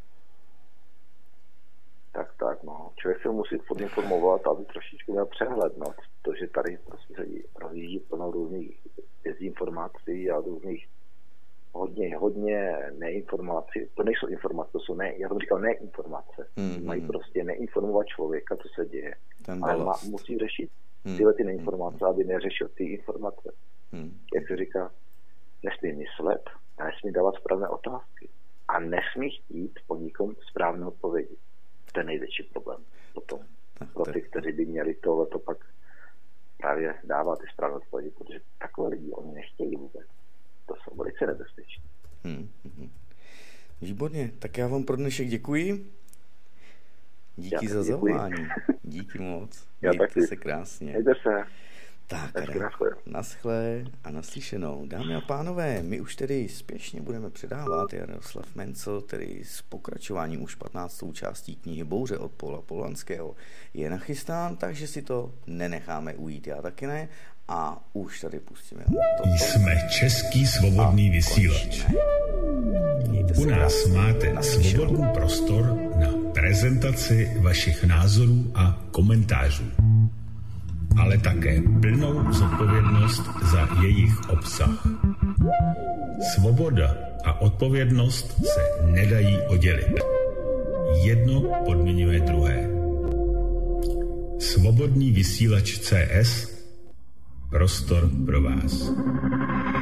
Tak, tak, no. Člověk se musí podinformovat, aby trošičku měl přehled, no. To, že tady prostě se rozjíždí plno různých dezinformací a různých hodně, hodně neinformací. To nejsou informace, to jsou ne, já jsem říkal neinformace. Mm-hmm. Mají prostě neinformovat člověka, co se děje. Ten ale má, musí řešit tyhle ty neinformace, aby neřešil ty informace. Mm. Jak se říká, nesmí myslet a nesmí dávat správné otázky. A nesmí chtít po nikom správné odpovědi. To je největší problém potom. Pro ty, kteří by měli tohleto pak právě dávat ty správné odpovědi, protože takové lidi oni nechtějí vůbec. To jsou velice nebezpečné. Hmm, hmm. Výborně, tak já vám pro dnešek děkuji. Díky já za zavolání. Díky moc. Já Mějte taky. se krásně. Mějte se. Tak, naschle a naslyšenou. Dámy a pánové, my už tedy spěšně budeme předávat. Jaroslav Mencel, tedy s pokračováním už patnáctou částí knihy Bouře od Paula Polanského je nachystán, takže si to nenecháme ujít, já taky ne. A už tady pustíme. Jsme Český svobodný vysílač. U nás máte svobodný prostor na prezentaci vašich názorů a komentářů, ale také plnou zodpovědnost za jejich obsah. Svoboda a odpovědnost se nedají oddělit. Jedno podmiňuje druhé. Svobodný vysílač C S, prostor pro vás.